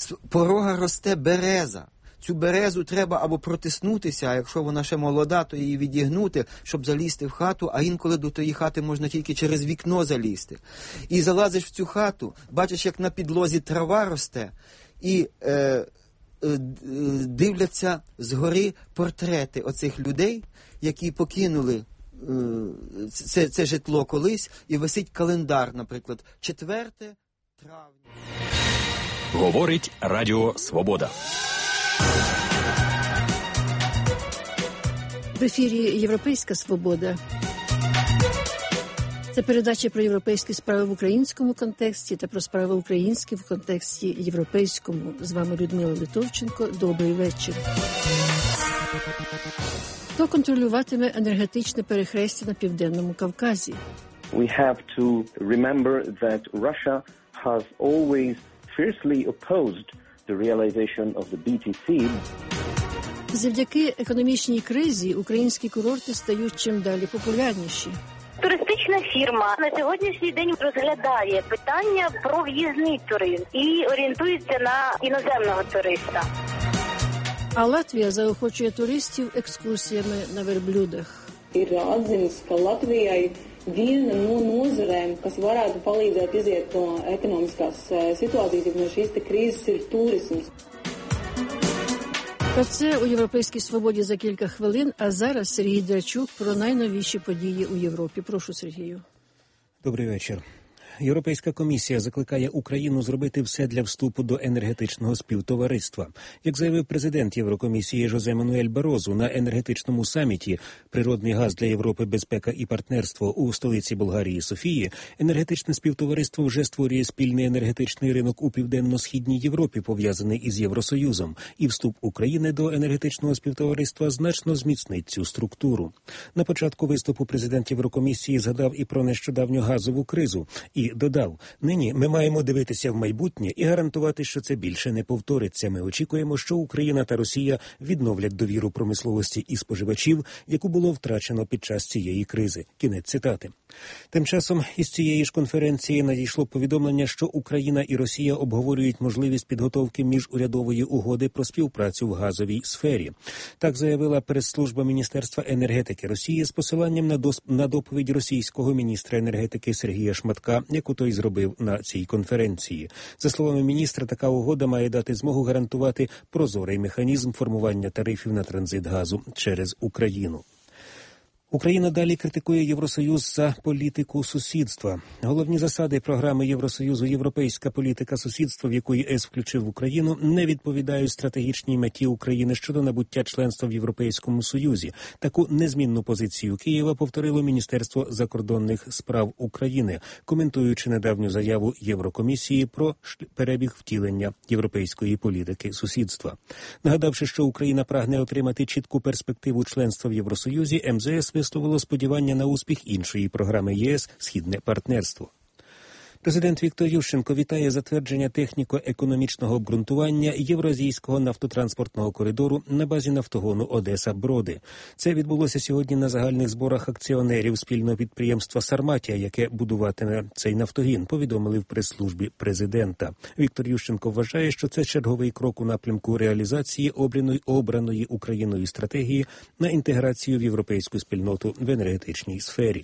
з порога росте береза. Цю березу треба або протиснутися, а якщо вона ще молода, то її відігнути, щоб залізти в хату, а інколи до тої хати можна тільки через вікно залізти. І залазиш в цю хату, бачиш, як на підлозі трава росте, і дивляться згори портрети оцих людей, які покинули це житло колись, і висить календар, наприклад, 4 травня. Говорить Радіо Свобода. В ефірі «Європейська свобода». Це передача про європейські справи в українському контексті та про справи українські в контексті європейському. З вами Людмила Литовченко. Добрий вечір. Хто контролюватиме енергетичне перехрестя на Південному Кавказі? We have to remember that Russia has always fiercely opposed the realization of the BTC. Завдяки економічній кризі українські курорти стають чим далі популярніші. Туристична фірма на сьогоднішній день розглядає питання про в'їзний туризм і орієнтується на іноземного туриста. А Латвія заохочує туристів екскурсіями на верблюдах. Ir atzinis, ka Latvijai viena no nozarēm, kas varētu palīdzēt iziet no ekonomiskās situācijas, no šīs krīzes, ir turisms. Про це у «Європейській свободі» за кілька хвилин, а зараз Сергій Драчук про найновіші події у Європі. Прошу, Сергію. Добрий вечір. Європейська комісія закликає Україну зробити все для вступу до енергетичного співтовариства. Як заявив президент Єврокомісії Жозе Мануель Барозу на енергетичному саміті «Природний газ для Європи. Безпека і партнерство» у столиці Болгарії Софії, енергетичне співтовариство вже створює спільний енергетичний ринок у Південно-Східній Європі, пов'язаний із Євросоюзом. І вступ України до енергетичного співтовариства значно зміцнить цю структуру. На початку виступу президент Єврокомісії згадав і про нещодавню газову кризу. І додав, нині ми маємо дивитися в майбутнє і гарантувати, що це більше не повториться. Ми очікуємо, що Україна та Росія відновлять довіру промисловості і споживачів, яку було втрачено під час цієї кризи. Кінець цитати. Тим часом із цієї ж конференції надійшло повідомлення, що Україна і Росія обговорюють можливість підготовки міжурядової угоди про співпрацю в газовій сфері. Так заявила прес-служба Міністерства енергетики Росії з посиланням на доповідь російського міністра енергетики Сергія Шматка, яку той зробив на цій конференції. За словами міністра, така угода має дати змогу гарантувати прозорий механізм формування тарифів на транзит газу через Україну. Україна далі критикує Євросоюз за політику сусідства. Головні засади програми Євросоюзу «Європейська політика сусідства», в яку ЄС включив Україну, не відповідають стратегічній меті України щодо набуття членства в Європейському Союзі. Таку незмінну позицію Києва повторило Міністерство закордонних справ України, коментуючи недавню заяву Єврокомісії про перебіг втілення європейської політики сусідства. Нагадавши, що Україна прагне отримати чітку перспективу членства в Євросоюзі, МЗС висловило сподівання на успіх іншої програми ЄС «Східне партнерство». Президент Віктор Ющенко вітає затвердження техніко-економічного обґрунтування Євразійського нафтотранспортного коридору на базі нафтогону Одеса-Броди. Це відбулося сьогодні на загальних зборах акціонерів спільного підприємства «Сарматія», яке будуватиме цей нафтогін, повідомили в прес-службі президента. Віктор Ющенко вважає, що це черговий крок у напрямку реалізації обраної Україною стратегії на інтеграцію в європейську спільноту в енергетичній сфері.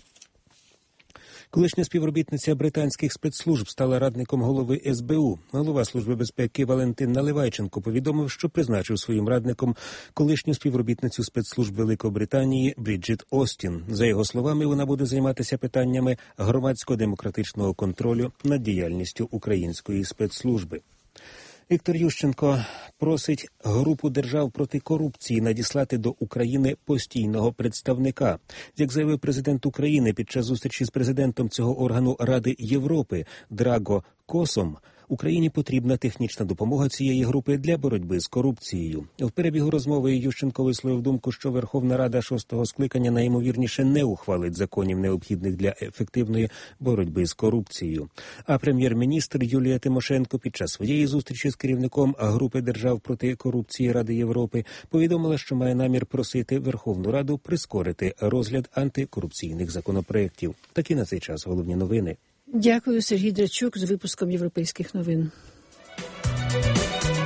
Колишня співробітниця британських спецслужб стала радником голови СБУ. Голова Служби безпеки Валентин Наливайченко повідомив, що призначив своїм радником колишню співробітницю спецслужб Великобританії Бріджит Остін. За його словами, вона буде займатися питаннями громадсько-демократичного контролю над діяльністю української спецслужби. Віктор Ющенко просить групу держав проти корупції надіслати до України постійного представника. Як заявив президент України під час зустрічі з президентом цього органу Ради Європи Драго Косом, Україні потрібна технічна допомога цієї групи для боротьби з корупцією. В перебігу розмови Ющенко висловив думку, що Верховна Рада 6-го скликання найімовірніше не ухвалить законів, необхідних для ефективної боротьби з корупцією. А прем'єр-міністр Юлія Тимошенко під час своєї зустрічі з керівником групи держав проти корупції Ради Європи повідомила, що має намір просити Верховну Раду прискорити розгляд антикорупційних законопроєктів. Такі на цей час головні новини. Дякую, Сергій Драчук з випуском «Європейських новин».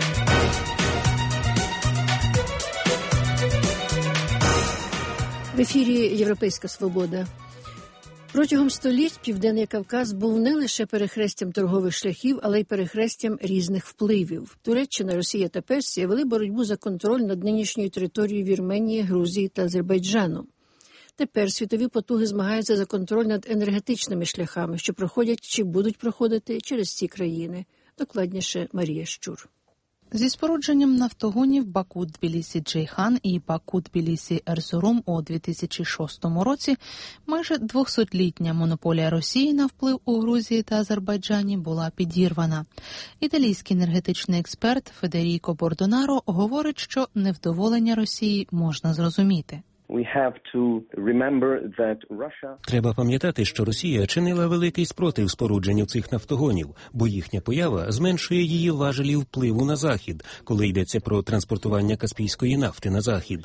В ефірі «Європейська свобода». Протягом століть Південний Кавказ був не лише перехрестям торгових шляхів, але й перехрестям різних впливів. Туреччина, Росія та Персія вели боротьбу за контроль над нинішньою територією Вірменії, Грузії та Азербайджану. Тепер світові потуги змагаються за контроль над енергетичними шляхами, що проходять чи будуть проходити через ці країни. Докладніше Марія Щур. Зі спорудженням нафтогонів Баку-Тбілісі-Джейхан і Баку-Тбілісі-Ерзурум у 2006 році майже 200-літня монополія Росії на вплив у Грузії та Азербайджані була підірвана. Італійський енергетичний експерт Федеріко Бордонаро говорить, що невдоволення Росії можна зрозуміти. Треба пам'ятати, що Росія чинила великий спротив спорудженню цих нафтогонів, бо їхня поява зменшує її важелі впливу на Захід, коли йдеться про транспортування каспійської нафти на Захід.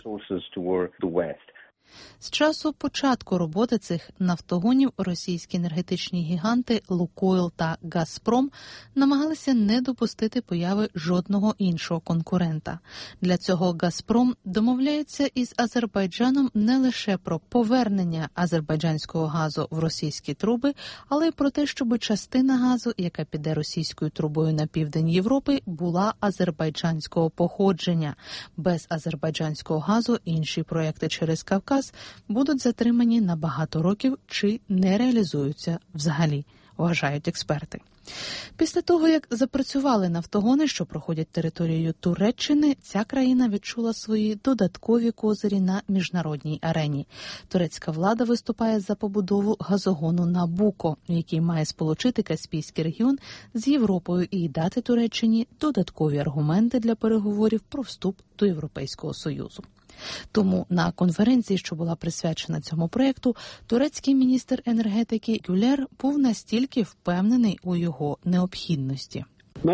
З часу початку роботи цих нафтогонів російські енергетичні гіганти «Лукойл» та «Газпром» намагалися не допустити появи жодного іншого конкурента. Для цього «Газпром» домовляється із Азербайджаном не лише про повернення азербайджанського газу в російські труби, але й про те, щоб частина газу, яка піде російською трубою на південь Європи, була азербайджанського походження. Без азербайджанського газу інші проекти через Кавказ будуть затримані на багато років чи не реалізуються взагалі, вважають експерти. Після того, як запрацювали нафтогони, що проходять територією Туреччини, ця країна відчула свої додаткові козирі на міжнародній арені. Турецька влада виступає за побудову газогону Набуко, який має сполучити Каспійський регіон з Європою і дати Туреччині додаткові аргументи для переговорів про вступ до Європейського Союзу. Тому на конференції, що була присвячена цьому проєкту, турецький міністр енергетики Гюлер був настільки впевнений у його необхідності.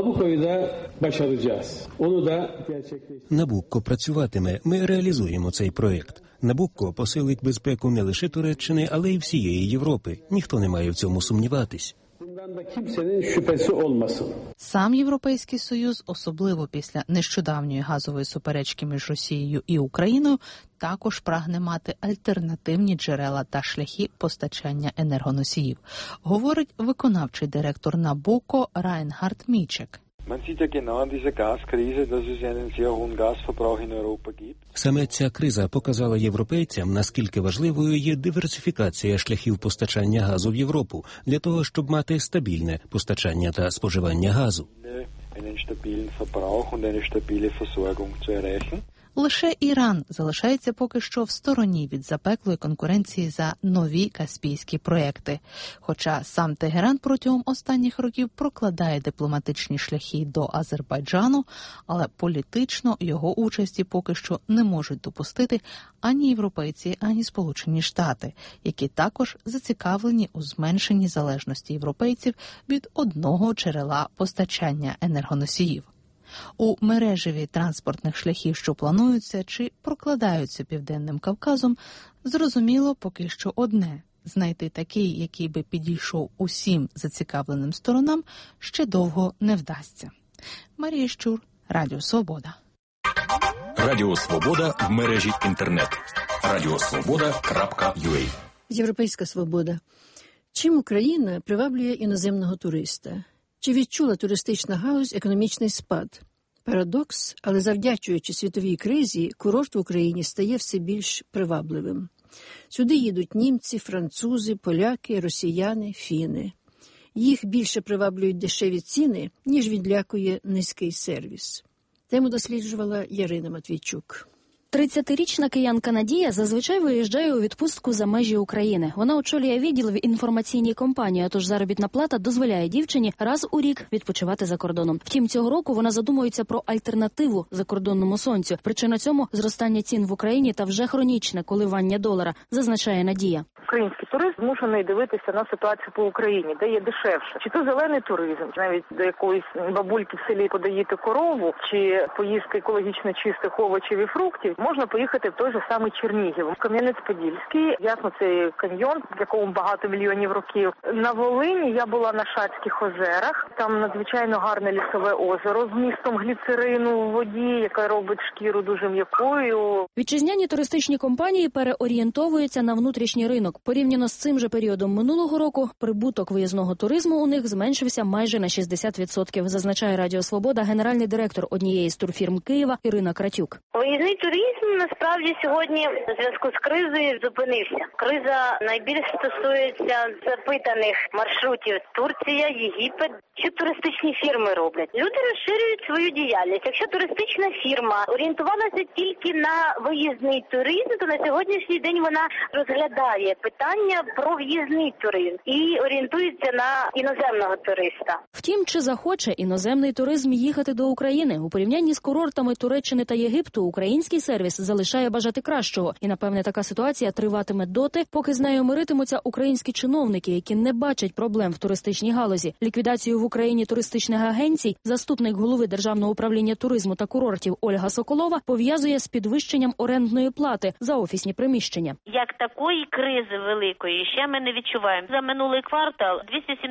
Набукко працюватиме. Ми реалізуємо цей проєкт. Набукко посилить безпеку не лише Туреччини, але й всієї Європи. Ніхто не має в цьому сумніватись. Сам Європейський Союз, особливо після нещодавньої газової суперечки між Росією і Україною, також прагне мати альтернативні джерела та шляхи постачання енергоносіїв, говорить виконавчий директор Набуко Райнхард Мічек. Саме ця криза показала європейцям, наскільки важливою є диверсифікація шляхів постачання газу в Європу, для того, щоб мати стабільне постачання та споживання газу. Лише Іран залишається поки що в стороні від запеклої конкуренції за нові каспійські проекти. Хоча сам Тегеран протягом останніх років прокладає дипломатичні шляхи до Азербайджану, але політично його участі поки що не можуть допустити ані європейці, ані Сполучені Штати, які також зацікавлені у зменшенні залежності європейців від одного джерела постачання енергоносіїв. У мережеві транспортних шляхів, що плануються чи прокладаються Південним Кавказом, зрозуміло поки що одне – знайти такий, який би підійшов усім зацікавленим сторонам, ще довго не вдасться. Марія Щур, Радіо Свобода. Радіо Свобода в мережі інтернет. radiosvoboda.ua. Європейська свобода. Чим Україна приваблює іноземного туриста? Чи відчула туристична галузь економічний спад? Парадокс, але завдячуючи світовій кризі, курорт в Україні стає все більш привабливим. Сюди їдуть німці, французи, поляки, росіяни, фіни. Їх більше приваблюють дешеві ціни, ніж відлякує низький сервіс. Тему досліджувала Ярина Матвійчук. 30-річна киянка Надія зазвичай виїжджає у відпустку за межі України. Вона очолює відділ в інформаційній компанії, тож заробітна плата дозволяє дівчині раз у рік відпочивати за кордоном. Втім, цього року вона задумується про альтернативу закордонному сонцю. Причина цьому – зростання цін в Україні та вже хронічне коливання долара, зазначає Надія. український турист змушений дивитися на ситуацію по Україні, де є дешевше. Чи то зелений туризм, навіть до якоїсь бабульки в селі подоїти корову, чи поїсти екологічно чистих овочів і фруктів, можна поїхати в той же самий Чернігів. Кам'янець-Подільський, ясно, це каньйон, в якому багато мільйонів років. На Волині я була на Шацьких озерах, там надзвичайно гарне лісове озеро з вмістом гліцерину в воді, яка робить шкіру дуже м'якою. Вітчизняні туристичні компанії переорієнтовуються на внутрішній ринок. Порівняно з цим же періодом минулого року, прибуток виїзного туризму у них зменшився майже на 60%, зазначає Радіо Свобода генеральний директор однієї з турфірм Києва Ірина Кратюк. Виїзний туризм насправді сьогодні у зв'язку з кризою зупинився. Криза найбільш стосується запитаних маршрутів Турція, Єгипет. Що туристичні фірми роблять? Люди розширюють свою діяльність. Якщо туристична фірма орієнтувалася тільки на виїзний туризм, то на сьогоднішній день вона розглядає питання про в'їзний туризм і орієнтується на іноземного туриста. Втім, чи захоче іноземний туризм їхати до України? У порівнянні з курортами Туреччини та Єгипту український сервіс залишає бажати кращого. І, напевне, така ситуація триватиме доти, поки з нею миритимуться українські чиновники, які не бачать проблем в туристичній галузі. Ліквідацію в Україні туристичних агенцій заступник голови Державного управління туризму та курортів Ольга Соколова пов'язує з підвищенням орендної плати за офісні приміщення. Як такої кризи великої ще ми не відчуваємо. За минулий квартал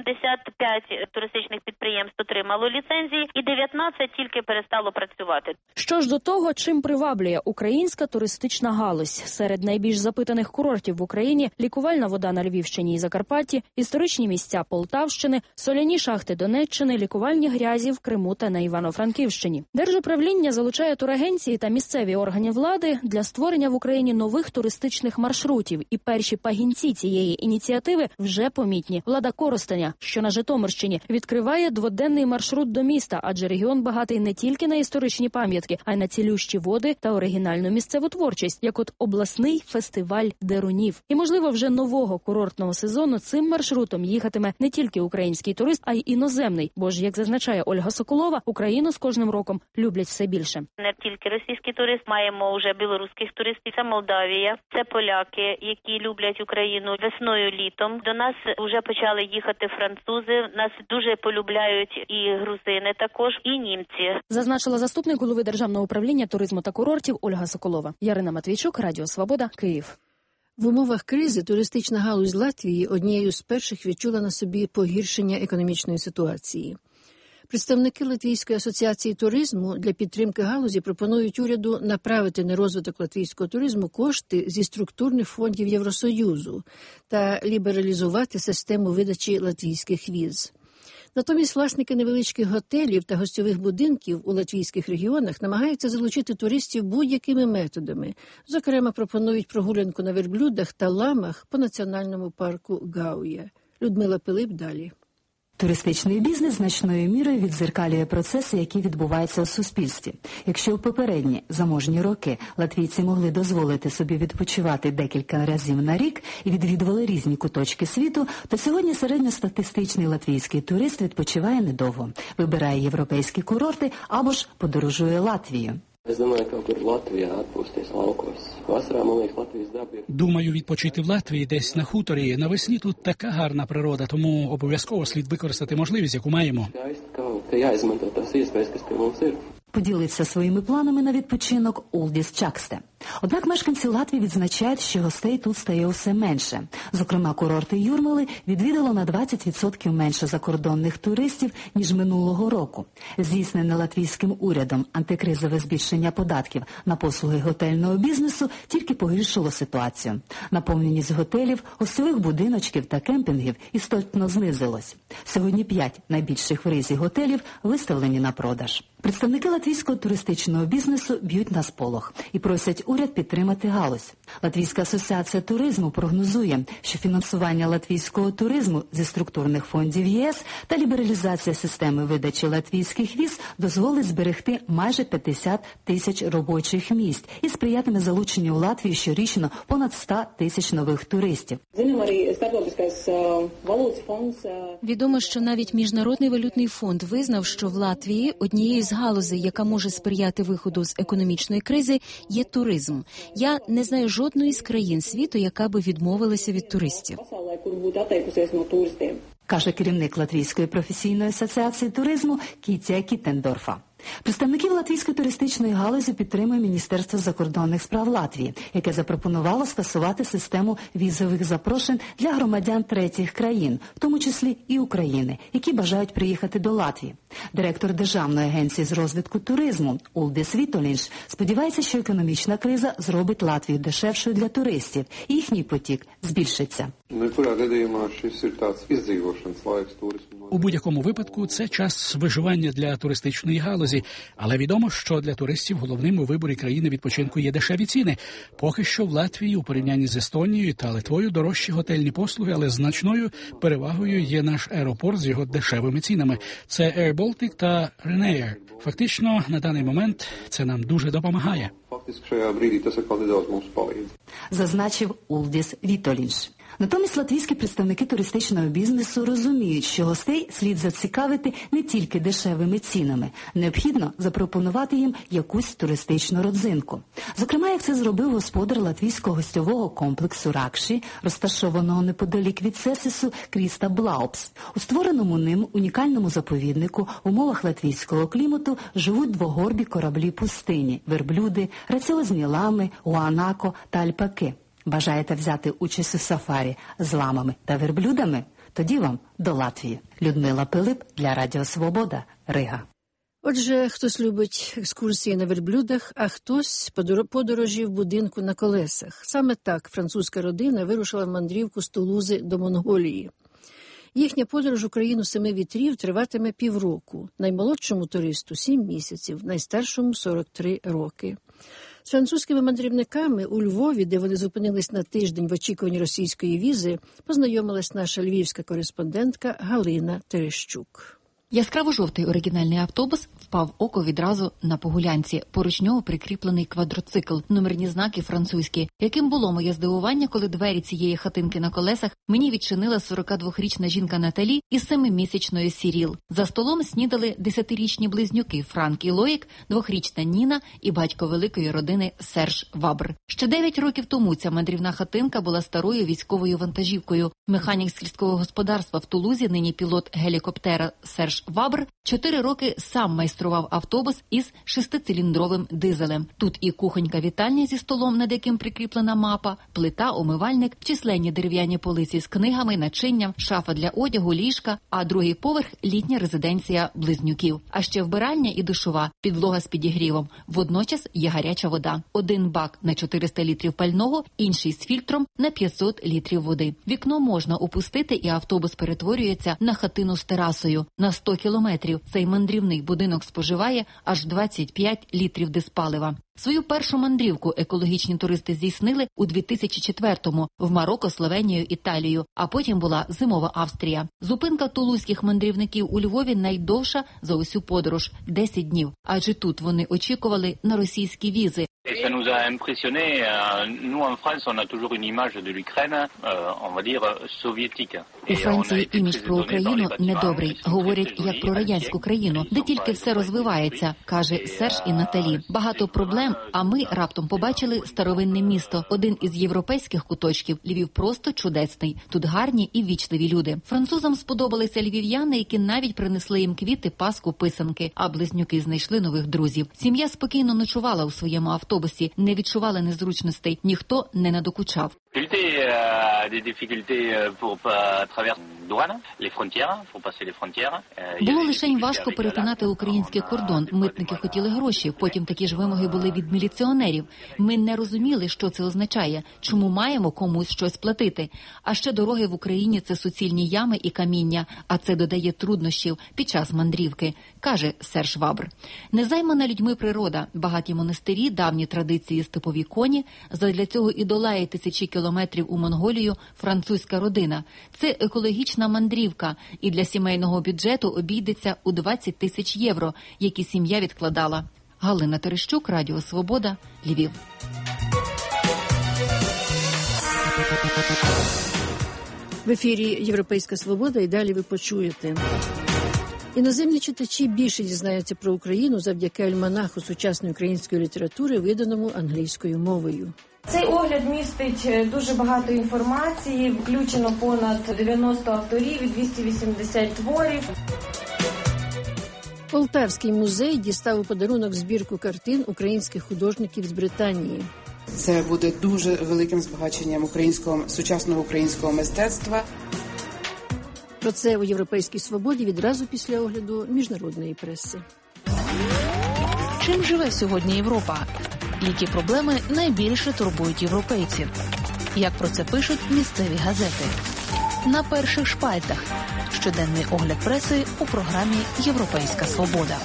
275 туристичних підприємств отримало ліцензії і 19 тільки перестало працювати. Що ж до того, чим приваблює українська туристична галузь? Серед найбільш запитаних курортів в Україні – лікувальна вода на Львівщині і Закарпатті, історичні місця Полтавщини, соляні шахти Донеччини, лікувальні грязі в Криму та на Івано-Франківщині. Держуправління залучає турагенції та місцеві органи влади для створення в Україні нових туристичних маршрутів. І перші пагінці цієї ініціативи вже помітні. Влада Коростеня, що на Житомирщині, відкриває дводенний маршрут до міста, адже регіон багатий не тільки на історичні пам'ятки, а й на цілющі води та оригінальну місцеву творчість, як от обласний фестиваль дерунів. І, можливо, вже нового курортного сезону цим маршрутом їхатиме не тільки український турист, а й іноземний. Бо ж, як зазначає Ольга Соколова, Україну з кожним роком люблять все більше. Не тільки російський турист, маємо вже білоруських туристів, це Молдавія, це поляки, які люблять Україну весною, літом. До нас вже почали їхати французи, нас дуже полюбляють і грузини також, і німці. Зазначила заступник голови Державного управління туризму та курортів Ольга Соколова. Ярина Матвійчук, Радіо Свобода, Київ. В умовах кризи туристична галузь Латвії однією з перших відчула на собі погіршення економічної ситуації. Представники Латвійської асоціації туризму для підтримки галузі пропонують уряду направити на розвиток латвійського туризму кошти зі структурних фондів Євросоюзу та лібералізувати систему видачі латвійських віз. Натомість власники невеличких готелів та гостьових будинків у латвійських регіонах намагаються залучити туристів будь-якими методами. Зокрема, пропонують прогулянку на верблюдах та ламах по національному парку Гауя. Людмила Пилип далі. Туристичний бізнес значною мірою віддзеркалює процеси, які відбуваються у суспільстві. Якщо в попередні заможні роки латвійці могли дозволити собі відпочивати декілька разів на рік і відвідували різні куточки світу, то сьогодні середньостатистичний латвійський турист відпочиває недовго, вибирає європейські курорти або ж подорожує Латвію. Думаю, відпочити в Латвії десь на хуторі. Навесні тут така гарна природа, тому обов'язково слід використати можливість, яку маємо. Поділився своїми планами на відпочинок Улдіс Чаксте. Однак мешканці Латвії відзначають, що гостей тут стає усе менше. Зокрема, курорти Юрмали відвідало на 20% менше закордонних туристів, ніж минулого року. Здійснене латвійським урядом антикризове збільшення податків на послуги готельного бізнесу тільки погіршило ситуацію. Наповненість готелів, гостьових будиночків та кемпінгів істотно знизилось. Сьогодні 5 найбільших в Ризі готелів виставлені на продаж. Представники латвійського туристичного бізнесу б'ють на сполох і просять уряд підтримати галузь. Латвійська асоціація туризму прогнозує, що фінансування латвійського туризму зі структурних фондів ЄС та лібералізація системи видачі латвійських віз дозволить зберегти майже 50 тисяч робочих місць і сприятиме залученню у Латвію щорічно понад 100 тисяч нових туристів. Відомо, що навіть Міжнародний валютний фонд визнав, що в Латвії однією з галузей, яка може сприяти виходу з економічної кризи, є туризм. туризм. Я не знаю жодної з країн світу, яка би відмовилася від туристів. Каже керівник Латвійської професійної асоціації туризму Кітя Кітендорфа. Представників латвійської туристичної галузі підтримує Міністерство закордонних справ Латвії, яке запропонувало скасувати систему візових запрошень для громадян третіх країн, в тому числі і України, які бажають приїхати до Латвії. Директор Державної агенції з розвитку туризму Улдіс Вітолінш сподівається, що економічна криза зробить Латвію дешевшою для туристів, і їхній потік збільшиться. У будь-якому випадку це час виживання для туристичної галузі, але відомо, що для туристів головним у виборі країни відпочинку є дешеві ціни. Поки що в Латвії у порівнянні з Естонією та Литвою дорожчі готельні послуги, але значною перевагою є наш аеропорт з його дешевими цінами. Це Air Baltic та Ryanair. Фактично, на даний момент це нам дуже допомагає. Зазначив Улдіс Вітолінш. Натомість латвійські представники туристичного бізнесу розуміють, що гостей слід зацікавити не тільки дешевими цінами. Необхідно запропонувати їм якусь туристичну родзинку. Зокрема, як це зробив господар латвійського гостьового комплексу Ракші, розташованого неподалік від Сесісу, Кріста Блаупс. У створеному ним унікальному заповіднику в умовах латвійського клімату живуть двогорбі кораблі пустині – верблюди, граціозні лами, гуанако та альпаки. Бажаєте взяти участь у сафарі з ламами та верблюдами? Тоді вам до Латвії. Людмила Пилип для Радіо Свобода, Рига. Отже, хтось любить екскурсії на верблюдах, а хтось подорожі в будинку на колесах. Саме так французька родина вирушила в мандрівку з Тулузи до Монголії. Їхня подорож у країну семи вітрів триватиме півроку. Наймолодшому туристу – 7 місяців, найстаршому – 43 роки. З французькими мандрівниками у Львові, де вони зупинились на тиждень в очікуванні російської візи, познайомилась наша львівська кореспондентка Галина Терещук. Яскраво-жовтий оригінальний автобус впав в око відразу на Погулянці. Поруч нього прикріплений квадроцикл, номерні знаки французькі. Яким було моє здивування, коли двері цієї хатинки на колесах мені відчинила 42-річна жінка Наталі із 7-місячною Сіріл. За столом снідали 10-річні близнюки Франк і Лоїк, 2-річна Ніна і батько великої родини Серж Вабр. Ще 9 років тому ця мандрівна хатинка була старою військовою вантажівкою. Механік сільського господарства в Тулузі, нині пілот гелікоптера Серж Вабр, 4 роки сам майстрував автобус із 6-циліндровим дизелем. Тут і кухонька-вітальня зі столом, над яким прикріплена мапа, плита, умивальник, численні дерев'яні полиці з книгами, начинням, шафа для одягу, ліжка, а другий поверх – літня резиденція близнюків. А ще вбиральня і душова, підлога з підігрівом. Водночас є гаряча вода. Один бак на 400 літрів пального, інший з фільтром на 500 літрів води. Вікно можна опустити, і автобус перетворюється на хатину з терасою. На 100 кілометрів цей мандрівний будинок споживає аж 25 літрів диспалива. Свою першу мандрівку екологічні туристи здійснили у 2004-му в Марокко, Словенію, Італію, а потім була зимова Австрія. Зупинка тулузьких мандрівників у Львові найдовша за усю подорож – 10 днів, адже тут вони очікували на російські візи. Ça nous a impressionné. Nous, en France, on a toujours une image de l'Ukraine, on va dire, soviétique. У Франції імідж про Україну недобрий. Говорять, як про радянську країну, де тільки все розвивається, каже Серж і Наталі. Багато проблем, а ми раптом побачили старовинне місто. Один із європейських куточків. Львів просто чудесний. Тут гарні і ввічливі люди. Французам сподобалися львів'яни, які навіть принесли їм квіти, паску, писанки. А близнюки знайшли нових друзів. Сім'я спокійно ночувала у своєму автобусі, не відчували незручностей, ніхто не надокучав. Було лише важко перетинати український кордон. Митники хотіли гроші, потім такі ж вимоги були від міліціонерів. Ми не розуміли, що це означає, чому маємо комусь щось платити. А ще дороги в Україні – це суцільні ями і каміння, а це додає труднощів під час мандрівки, каже Серж Вабр. Незаймана людьми природа, багаті монастирі, давні традиції, степові коні, задля цього і долає тисячі кілометрів у Монголію французька родина. Це екологічна мандрівка, і для сімейного бюджету обійдеться у 20 тисяч євро, які сім'я відкладала. Галина Терещук, Радіо Свобода, Львів. В ефірі «Європейська свобода» і далі ви почуєте. Іноземні читачі більше дізнаються про Україну завдяки альманаху сучасної української літератури, виданому англійською мовою. Цей огляд містить дуже багато інформації, включено понад 90 авторів і 280 творів. Полтавський музей дістав у подарунок збірку картин українських художників з Британії. Це буде дуже великим збагаченням сучасного українського мистецтва. Про це у «Європейській свободі» відразу після огляду міжнародної преси. Чим живе сьогодні Європа? Які проблеми найбільше турбують європейців? Як про це пишуть місцеві газети? На перших шпальтах. Щоденний огляд преси у програмі «Європейська свобода».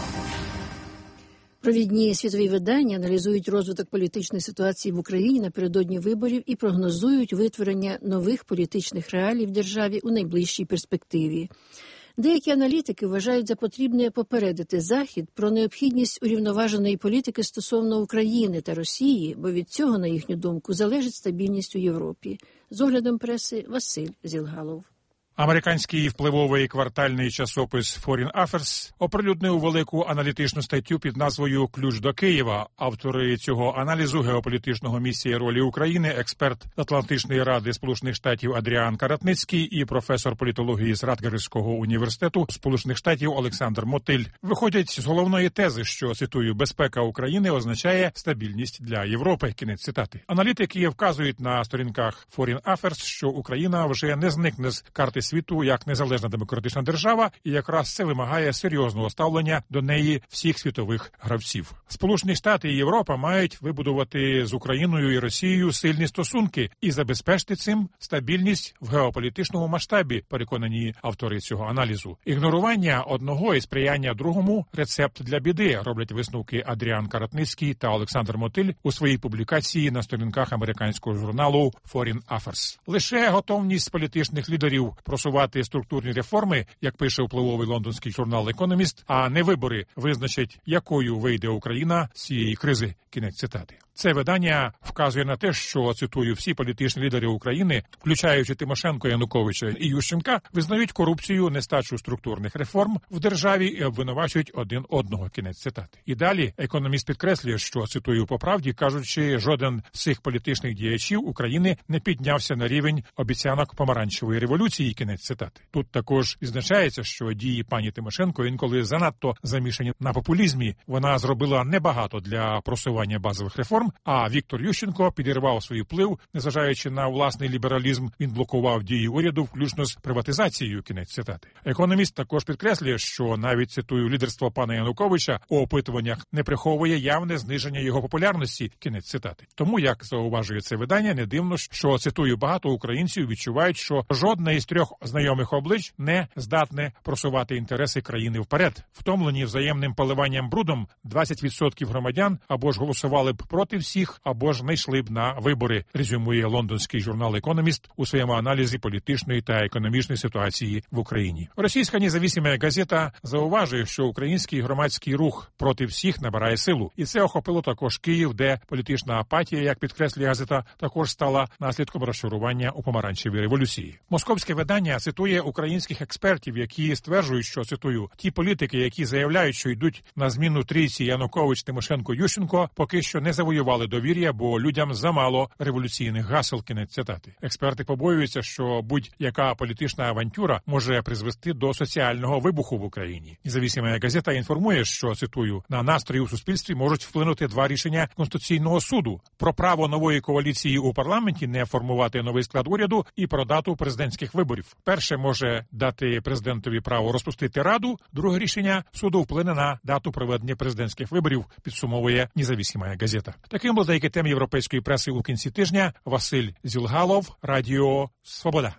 Провідні світові видання аналізують розвиток політичної ситуації в Україні напередодні виборів і прогнозують витворення нових політичних реалій в державі у найближчій перспективі. Деякі аналітики вважають за потрібне попередити Захід про необхідність урівноваженої політики стосовно України та Росії, бо від цього, на їхню думку, залежить стабільність у Європі. З оглядом преси Василь Зілгалов. Американський впливовий квартальний часопис Foreign Affairs оприлюднив велику аналітичну статтю під назвою «Ключ до Києва». Автори цього аналізу геополітичного місця ролі України, експерт Атлантичної ради Сполучених Штатів Адріан Каратницький і професор політології з Ратгерського університету Сполучених Штатів Олександр Мотиль виходять з головної тези, що, цитую, «безпека України означає стабільність для Європи». Кінець цитати. Аналітики вказують на сторінках Foreign Affairs, що Україна вже не зникне з карти світу як незалежна демократична держава, і якраз це вимагає серйозного ставлення до неї всіх світових гравців. Сполучені Штати і Європа мають вибудувати з Україною і Росією сильні стосунки і забезпечити цим стабільність в геополітичному масштабі, переконані автори цього аналізу. Ігнорування одного і сприяння другому – рецепт для біди, роблять висновки Адріан Каратницький та Олександр Мотиль у своїй публікації на сторінках американського журналу Foreign Affairs. Лише готовність політичних лідерів просувати структурні реформи, як пише впливовий лондонський журнал «Економіст», а не вибори визначать, якою вийде Україна з цієї кризи. Кінець цитати. Це видання вказує на те, що, цитую, всі політичні лідери України, включаючи Тимошенко, Януковича і Ющенка, визнають корупцію, нестачу структурних реформ в державі і обвинувачують один одного. Кінець цитати. І далі економіст підкреслює, що, цитую, по правді кажучи, жоден з цих політичних діячів України не піднявся на рівень обіцянок помаранчевої революції. Кінець цитати. Тут також відзначається, що дії пані Тимошенко інколи занадто замішані на популізмі. Вона зробила небагато для просування базових реформ, а Віктор Ющенко підірвав свій вплив, незважаючи на власний лібералізм, він блокував дії уряду, включно з приватизацією. Кінець цитати. Економіст також підкреслює, що навіть, цитую, лідерство пана Януковича у опитуваннях не приховує явне зниження його популярності. Кінець цитати. Тому, як зауважує це видання, не дивно, що, цитую, багато українців відчувають, що жодне із трьох знайомих облич не здатне просувати інтереси країни вперед. Втомлені взаємним поливанням брудом 20% громадян або ж голосували б проти всіх, або ж не йшли б на вибори, резюмує лондонський журнал «Економіст» у своєму аналізі політичної та економічної ситуації в Україні. Російська незалежна газета зауважує, що український громадський рух проти всіх набирає силу. І це охопило також Київ, де політична апатія, як підкреслює газета, також стала наслідком розчарування у помаранчевій революції. Московське видання цитує українських експертів, які стверджують, що, цитую, ті політики, які заявляють, що йдуть на зміну трійці Янукович, Тимошенко, Ющенко, поки що не завоювали довір'я, бо людям замало революційних гасел. Кінець цитати. Експерти побоюються, що будь-яка політична авантюра може призвести до соціального вибуху в Україні. Незалежна газета інформує, що, цитую, на настрої у суспільстві можуть вплинути два рішення Конституційного суду про право нової коаліції у парламенті не формувати новий склад уряду і про дату президентських виборів. Перше може дати президентові право розпустити Раду, друге рішення суду вплине на дату проведення президентських виборів, підсумовує незалежна газета. Таким був деякий тем європейської преси у кінці тижня. Василь Зілгалов, Радіо Свобода.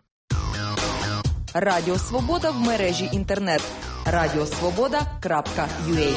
Радіо Свобода в мережі інтернет. radiosvoboda.ua.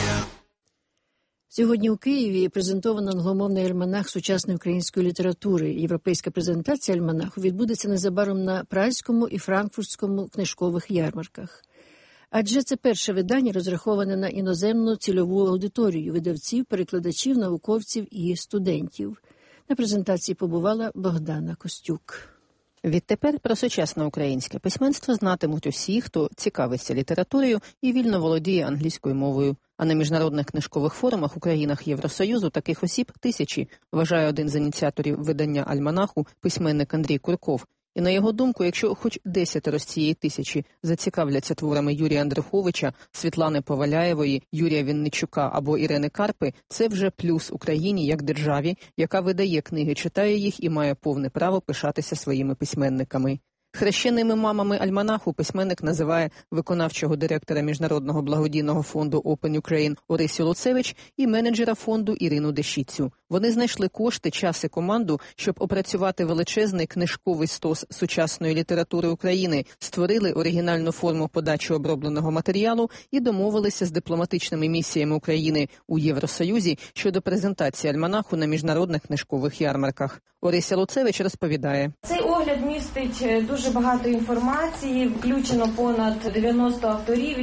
Сьогодні у Києві презентовано англомовний альманах сучасної української літератури. Європейська презентація альманаху відбудеться незабаром на Празькому і Франкфуртському книжкових ярмарках. Адже це перше видання, розраховане на іноземну цільову аудиторію – видавців, перекладачів, науковців і студентів. На презентації побувала Богдана Костюк. Відтепер про сучасне українське письменство знатимуть усі, хто цікавиться літературою і вільно володіє англійською мовою. А на міжнародних книжкових форумах у країнах Євросоюзу таких осіб тисячі, вважає один з ініціаторів видання «Альманаху» письменник Андрій Курков. І на його думку, якщо хоч 10 з цієї тисячі зацікавляться творами Юрія Андруховича, Світлани Поваляєвої, Юрія Вінничука або Ірени Карпи, це вже плюс Україні як державі, яка видає книги, читає їх і має повне право пишатися своїми письменниками. Хрещеними мамами Альманаху письменник називає виконавчого директора Міжнародного благодійного фонду Open Ukraine Орисю Луцевич і менеджера фонду Ірину Дещицю. Вони знайшли кошти, час і команду, щоб опрацювати величезний книжковий стос сучасної літератури України, створили оригінальну форму подачі обробленого матеріалу і домовилися з дипломатичними місіями України у Євросоюзі щодо презентації Альманаху на міжнародних книжкових ярмарках. Орися Луцевич розповідає. Цей огляд містить дуже багато інформації, включено понад 90 авторів і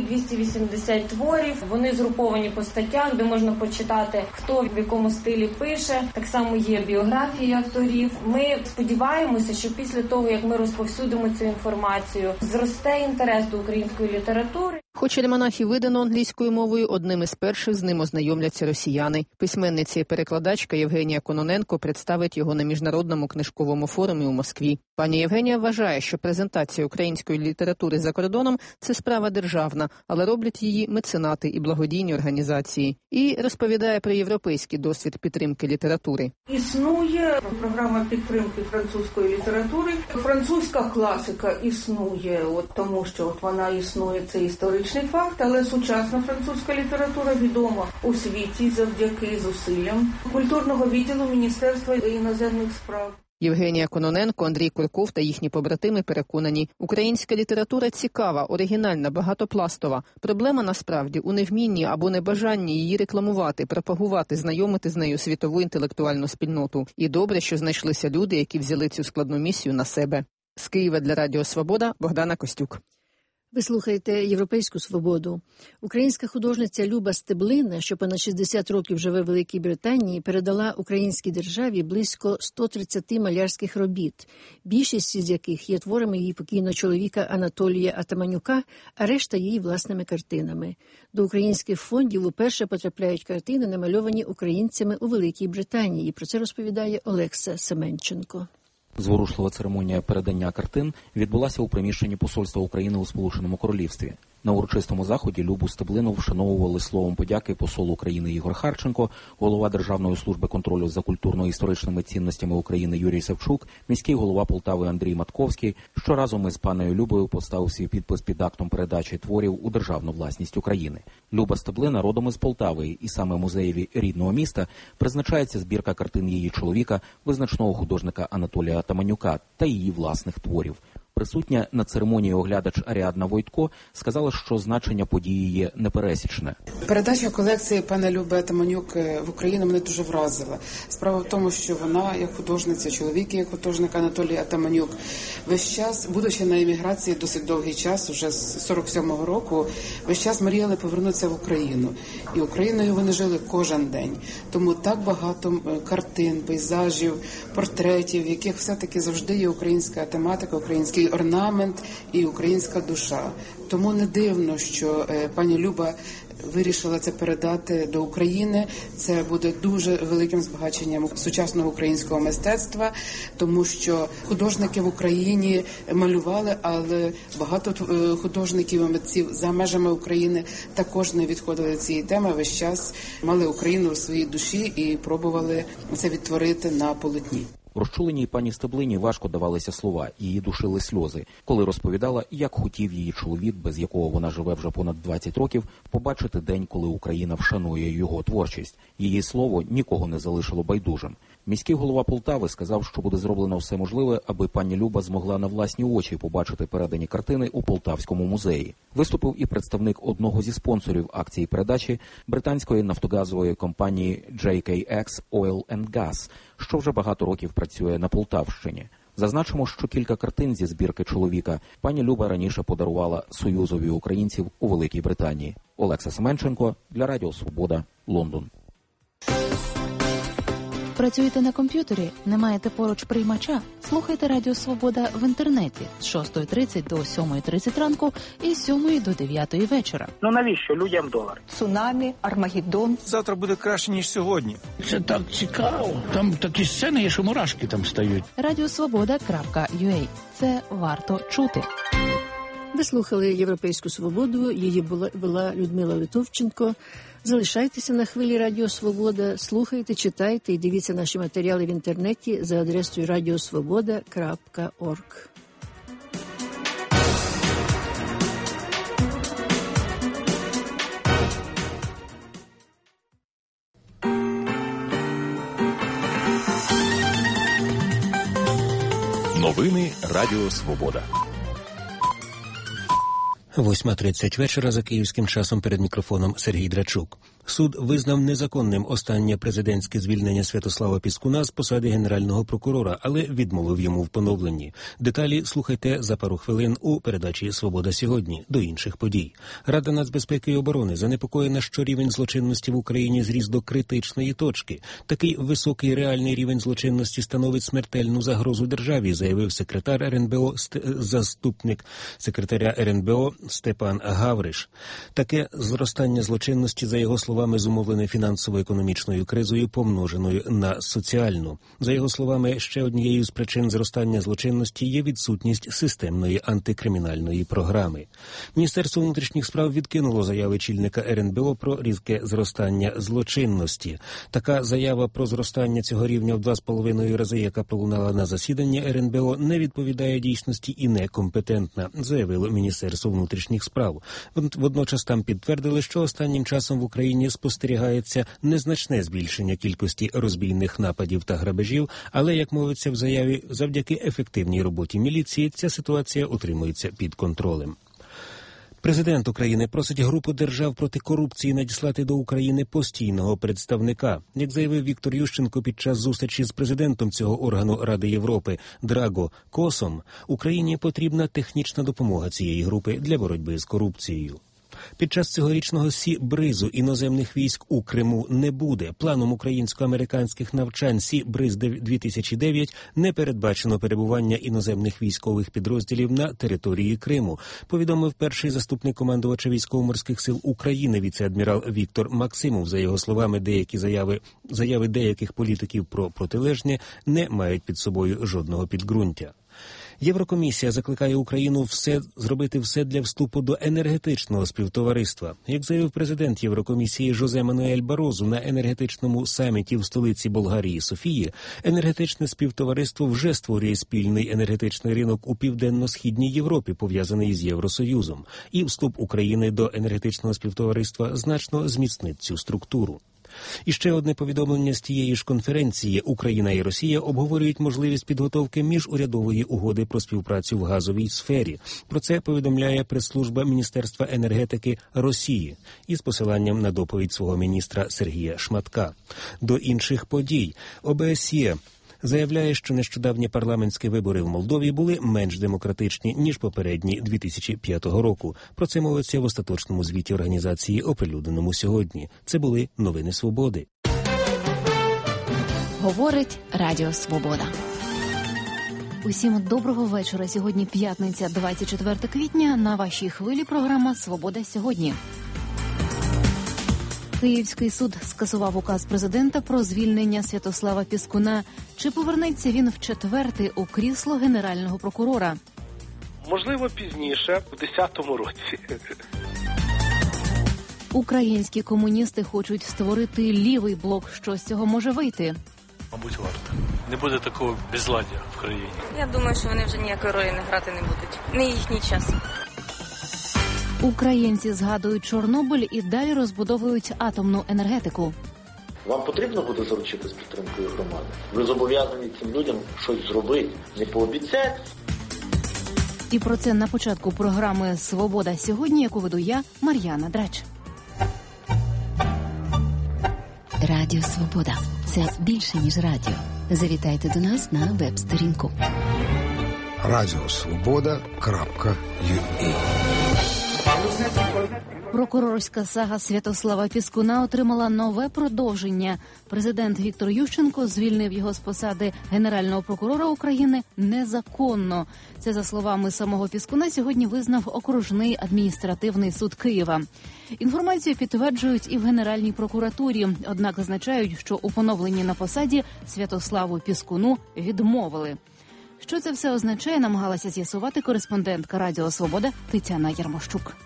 280 творів. Вони згруповані по статтях, де можна почитати, хто в якому стилі пише. Так само є біографії авторів. Ми сподіваємося, що після того, як ми розповсюдимо цю інформацію, зросте інтерес до української літератури. Хоч альманах і видано англійською мовою, одним із перших з ним ознайомляться росіяни. Письменниця і перекладачка Євгенія Кононенко представить його на міжнародному книжковому форумі у Москві. Пані Євгенія вважає, що презентація української літератури за кордоном – це справа державна, але роблять її меценати і благодійні організації. І розповідає про європейський досвід підтримки літератури. Існує програма підтримки французької літератури. Французька класика існує, тому що вона існує, це історичний факт, але сучасна французька література відома у світі завдяки зусиллям культурного відділу Міністерства іноземних справ. Євгенія Кононенко, Андрій Курков та їхні побратими переконані, українська література цікава, оригінальна, багатопластова. Проблема насправді у невмінні або небажанні її рекламувати, пропагувати, знайомити з нею світову інтелектуальну спільноту. І добре, що знайшлися люди, які взяли цю складну місію на себе. З Києва для Радіо Свобода, Богдана Костюк. Ви слухаєте «Європейську свободу». Українська художниця Люба Стеблина, що понад 60 років живе в Великій Британії, передала українській державі близько 130 малярських робіт, більшість з яких є творами її покійного чоловіка Анатолія Атаманюка, а решта її власними картинами. До українських фондів уперше потрапляють картини, намальовані українцями у Великій Британії. Про це розповідає Олекса Семенченко. Зворушлива церемонія передання картин відбулася у приміщенні посольства України у Сполученому Королівстві. На урочистому заході Любу Стеблину вшановували словом подяки посол України Ігор Харченко, голова Державної служби контролю за культурно-історичними цінностями України Юрій Савчук, міський голова Полтави Андрій Матковський, що разом із паною Любою поставив свій підпис під актом передачі творів у державну власність України. Люба Стеблина родом із Полтави, і саме музеєві рідного міста призначається збірка картин її чоловіка, визначного художника Анатолія Атаманюка та її власних творів. Присутня на церемонії оглядач Аріадна Войтко сказала, що значення події є непересічне. Передача колекції пана Люби Атаманюк в Україну мене дуже вразила. Справа в тому, що вона, як художниця, чоловік, як художник Анатолій Атаманюк, весь час, будучи на еміграції досить довгий час, уже з 47-го року, весь час мріяли повернутися в Україну. І Україною вони жили кожен день. Тому так багато картин, пейзажів, портретів, в яких все-таки завжди є українська тематика, український орнамент і українська душа. Тому не дивно, що пані Люба вирішила це передати до України. Це буде дуже великим збагаченням сучасного українського мистецтва, тому що художники в Україні малювали, але багато художників і митців за межами України також не відходили від цієї теми. Весь час мали Україну в своїй душі і пробували це відтворити на полотні. Розчуленій пані Стеблині важко давалися слова, її душили сльози, коли розповідала, як хотів її чоловік, без якого вона живе вже понад 20 років, побачити день, коли Україна вшанує його творчість. Її слово нікого не залишило байдужим. Міський голова Полтави сказав, що буде зроблено все можливе, аби пані Люба змогла на власні очі побачити передані картини у Полтавському музеї. Виступив і представник одного зі спонсорів акції передачі британської нафтогазової компанії JKX Oil and Gas, що вже багато років працює на Полтавщині. Зазначимо, що кілька картин зі збірки чоловіка пані Люба раніше подарувала Союзові українців у Великій Британії. Олекса Семенченко для Радіо Свобода, Лондон. Працюєте на комп'ютері? Не маєте поруч приймача? Слухайте Радіо Свобода в інтернеті з 6:30 до 7:30 ранку і з 7 до 9 вечора. Ну навіщо людям долар? Цунамі, Армагеддон. Завтра буде краще, ніж сьогодні. Це так цікаво. Там такі сцени є, що мурашки там стають. Радіосвобода.ua. Це варто чути. Ви слухали «Європейську свободу», її була Людмила Литовченко. Залишайтеся на хвилі Радіо Свобода, слухайте, читайте і дивіться наші матеріали в інтернеті за адресою radiosvoboda.org. Новини Радіо Свобода. 8:30 вечора за київським часом, перед мікрофоном Сергій Драчук. Суд визнав незаконним останнє президентське звільнення Святослава Піскуна з посади генерального прокурора, але відмовив йому в поновленні. Деталі слухайте за пару хвилин у передачі «Свобода сьогодні». До інших подій. Рада нацбезпеки і оборони занепокоєна, що рівень злочинності в Україні зріс до критичної точки. Такий високий реальний рівень злочинності становить смертельну загрозу державі, заявив заступник секретаря РНБО Степан Гавриш. Таке зростання злочинності, за його словами, зумовлене фінансово-економічною кризою, помноженою на соціальну. За його словами, ще однією з причин зростання злочинності є відсутність системної антикримінальної програми. Міністерство внутрішніх справ відкинуло заяви чільника РНБО про різке зростання злочинності. Така заява про зростання цього рівня в 2,5 рази, яка пролунала на засіданні РНБО, не відповідає дійсності і некомпетентна, заявило Міністерство внутрішніх справ. Водночас там підтвердили, що останнім часом в Україні спостерігається незначне збільшення кількості розбійних нападів та грабежів, але, як мовиться в заяві, завдяки ефективній роботі міліції ця ситуація утримується під контролем. Президент України просить групу держав проти корупції надіслати до України постійного представника. Як заявив Віктор Ющенко під час зустрічі з президентом цього органу Ради Європи Драго Косом, Україні потрібна технічна допомога цієї групи для боротьби з корупцією. Під час цьогорічного Сі-Бризу іноземних військ у Криму не буде. Планом українсько-американських навчань Сі-Бриз-2009 не передбачено перебування іноземних військових підрозділів на території Криму, повідомив перший заступник командувача військово-морських сил України віце-адмірал Віктор Максимов. За його словами, деякі заяви деяких політиків про протилежне не мають під собою жодного підґрунтя. Єврокомісія закликає Україну зробити все для вступу до енергетичного співтовариства. Як заявив президент Єврокомісії Жозе Мануель Барозу на енергетичному саміті в столиці Болгарії Софії, енергетичне співтовариство вже створює спільний енергетичний ринок у Південно-Східній Європі, пов'язаний з Євросоюзом. І вступ України до енергетичного співтовариства значно зміцнить цю структуру. І ще одне повідомлення з тієї ж конференції. Україна і Росія обговорюють можливість підготовки міжурядової угоди про співпрацю в газовій сфері. Про це повідомляє прес-служба Міністерства енергетики Росії із посиланням на доповідь свого міністра Сергія Шматка. До інших подій. ОБСЄ заявляє, що нещодавні парламентські вибори в Молдові були менш демократичні, ніж попередні 2005 року. Про це мовиться в остаточному звіті організації, оприлюдненому сьогодні. Це були новини Свободи. Говорить Радіо Свобода. Усім доброго вечора. Сьогодні п'ятниця, 24 квітня. На вашій хвилі програма «Свобода сьогодні». Київський суд скасував указ президента про звільнення Святослава Піскуна. Чи повернеться він вчетверте у крісло генерального прокурора? Можливо, пізніше, в 10-му році. Українські комуністи хочуть створити лівий блок. Що з цього може вийти? Мабуть, варто. Не буде такого безладдя в країні. Я думаю, що вони вже ніякої ролі не грати не будуть. Не їхній час. Українці згадують Чорнобиль і далі розбудовують атомну енергетику. Вам потрібно буде заручитись підтримкою громади? Ви зобов'язані цим людям щось зробити, не пообіцяти. І про це на початку програми «Свобода сьогодні», яку веду я, Мар'яна Драч. Радіо Свобода. Це більше, ніж радіо. Завітайте до нас на веб-сторінку. Радіосвобода.ua Прокурорська сага Святослава Піскуна отримала нове продовження. Президент Віктор Ющенко звільнив його з посади Генерального прокурора України незаконно. Це, за словами самого Піскуна, сьогодні визнав окружний адміністративний суд Києва. Інформацію підтверджують і в Генеральній прокуратурі, однак зазначають, що у поновленні на посаді Святославу Піскуну відмовили. Що це все означає, намагалася з'ясувати кореспондентка Радіо Свобода Тетяна Ярмощук.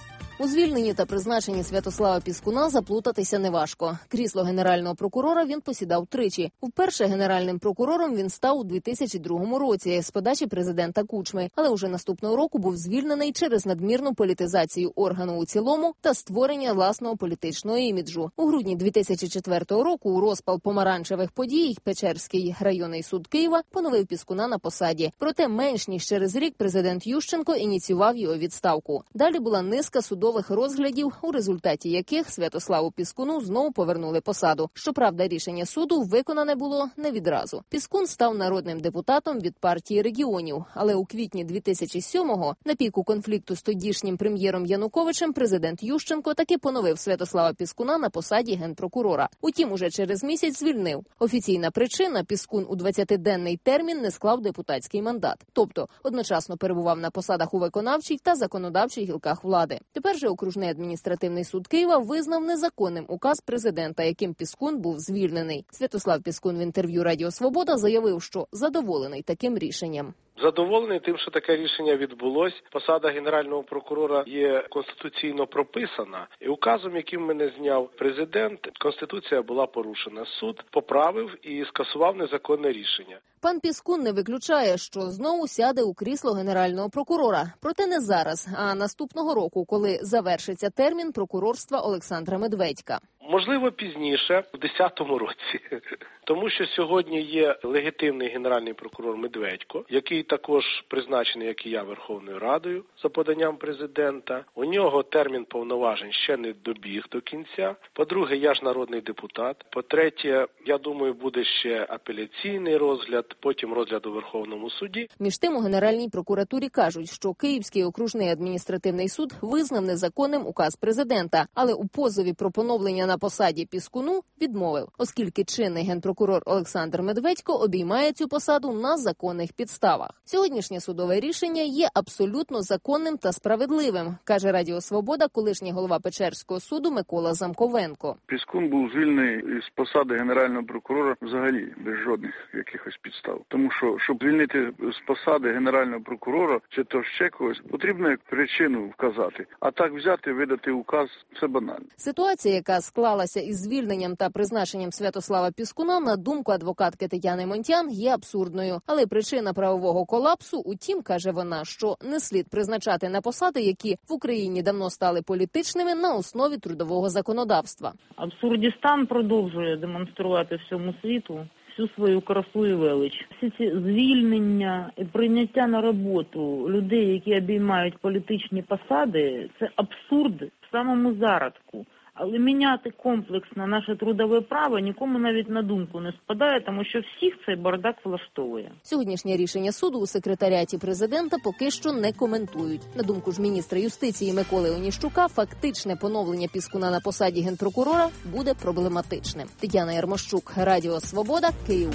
У звільненні та призначенні Святослава Піскуна заплутатися неважко. Крісло генерального прокурора він посідав тричі. Вперше генеральним прокурором він став у 2002 році з подачі президента Кучми, але уже наступного року був звільнений через надмірну політизацію органу у цілому та створення власного політичного іміджу. У грудні 2004 року у розпал помаранчевих подій Печерський районний суд Києва поновив Піскуна на посаді. Проте менш ніж через рік президент Ющенко ініціював його відставку. Далі була низка судових розглядів, у результаті яких Святославу Піскуну знову повернули посаду. Щоправда, рішення суду виконане було не відразу. Піскун став народним депутатом від партії регіонів, але у квітні 2007-го, на піку конфлікту з тодішнім прем'єром Януковичем, президент Ющенко таки поновив Святослава Піскуна на посаді генпрокурора. Утім, уже через місяць звільнив. Офіційна причина – Піскун у 20-денний термін не склав депутатський мандат. Тобто, одночасно перебував на посадах у виконавчій та законодавчій гілках влади. Тепер же окружний адміністративний суд Києва визнав незаконним указ президента, яким Піскун був звільнений. Святослав Піскун в інтерв'ю Радіо Свобода заявив, що задоволений таким рішенням. Задоволений тим, що таке рішення відбулось. Посада генерального прокурора є конституційно прописана. І указом, яким мене зняв президент, Конституція була порушена. Суд поправив і скасував незаконне рішення. Пан Піскун не виключає, що знову сяде у крісло генерального прокурора. Проте не зараз, а наступного року, коли завершиться термін прокурорства Олександра Медведька. Можливо, пізніше, в 2010 році. Тому що сьогодні є легітимний генеральний прокурор Медведько, який також призначений, як і я, Верховною Радою за поданням президента. У нього термін повноважень ще не добіг до кінця. По-друге, я ж народний депутат. По-третє, я думаю, буде ще апеляційний розгляд, потім розгляд у Верховному суді. Між тим, у Генеральній прокуратурі кажуть, що Київський окружний адміністративний суд визнав незаконним указ президента, але у позові про поновлення на посаді Піскуну відмовив, оскільки чинний генпрокурор Олександр Медведько обіймає цю посаду на законних підставах. Сьогоднішнє судове рішення є абсолютно законним та справедливим, каже Радіо Свобода колишній голова Печерського суду Микола Замковенко. Піскун був звільнений з посади генерального прокурора взагалі без жодних якихось підстав. Тому що, щоб звільнити з посади генерального прокурора чи то ще когось, потрібно як причину вказати. А так взяти, видати указ – це банально. Ситуація, яка склалася із звільненням та призначенням Святослава Піскуна, на думку адвокатки Тетяни Монтян, є абсурдною. Але причина правового колапсу, утім, каже вона, що не слід призначати на посади, які в Україні давно стали політичними, на основі трудового законодавства. Абсурдістан продовжує демонструвати всьому світу всю свою красу і велич. Всі ці звільнення і прийняття на роботу людей, які обіймають політичні посади, це абсурд в самому зародку. Але міняти комплексно наше трудове право нікому навіть на думку не спадає, тому що всіх цей бардак влаштовує. Сьогоднішнє рішення суду у секретаріаті президента поки що не коментують. На думку ж міністра юстиції Миколи Оніщука, фактичне поновлення Піскуна на посаді генпрокурора буде проблематичним. Тетяна Ярмощук, Радіо Свобода, Київ.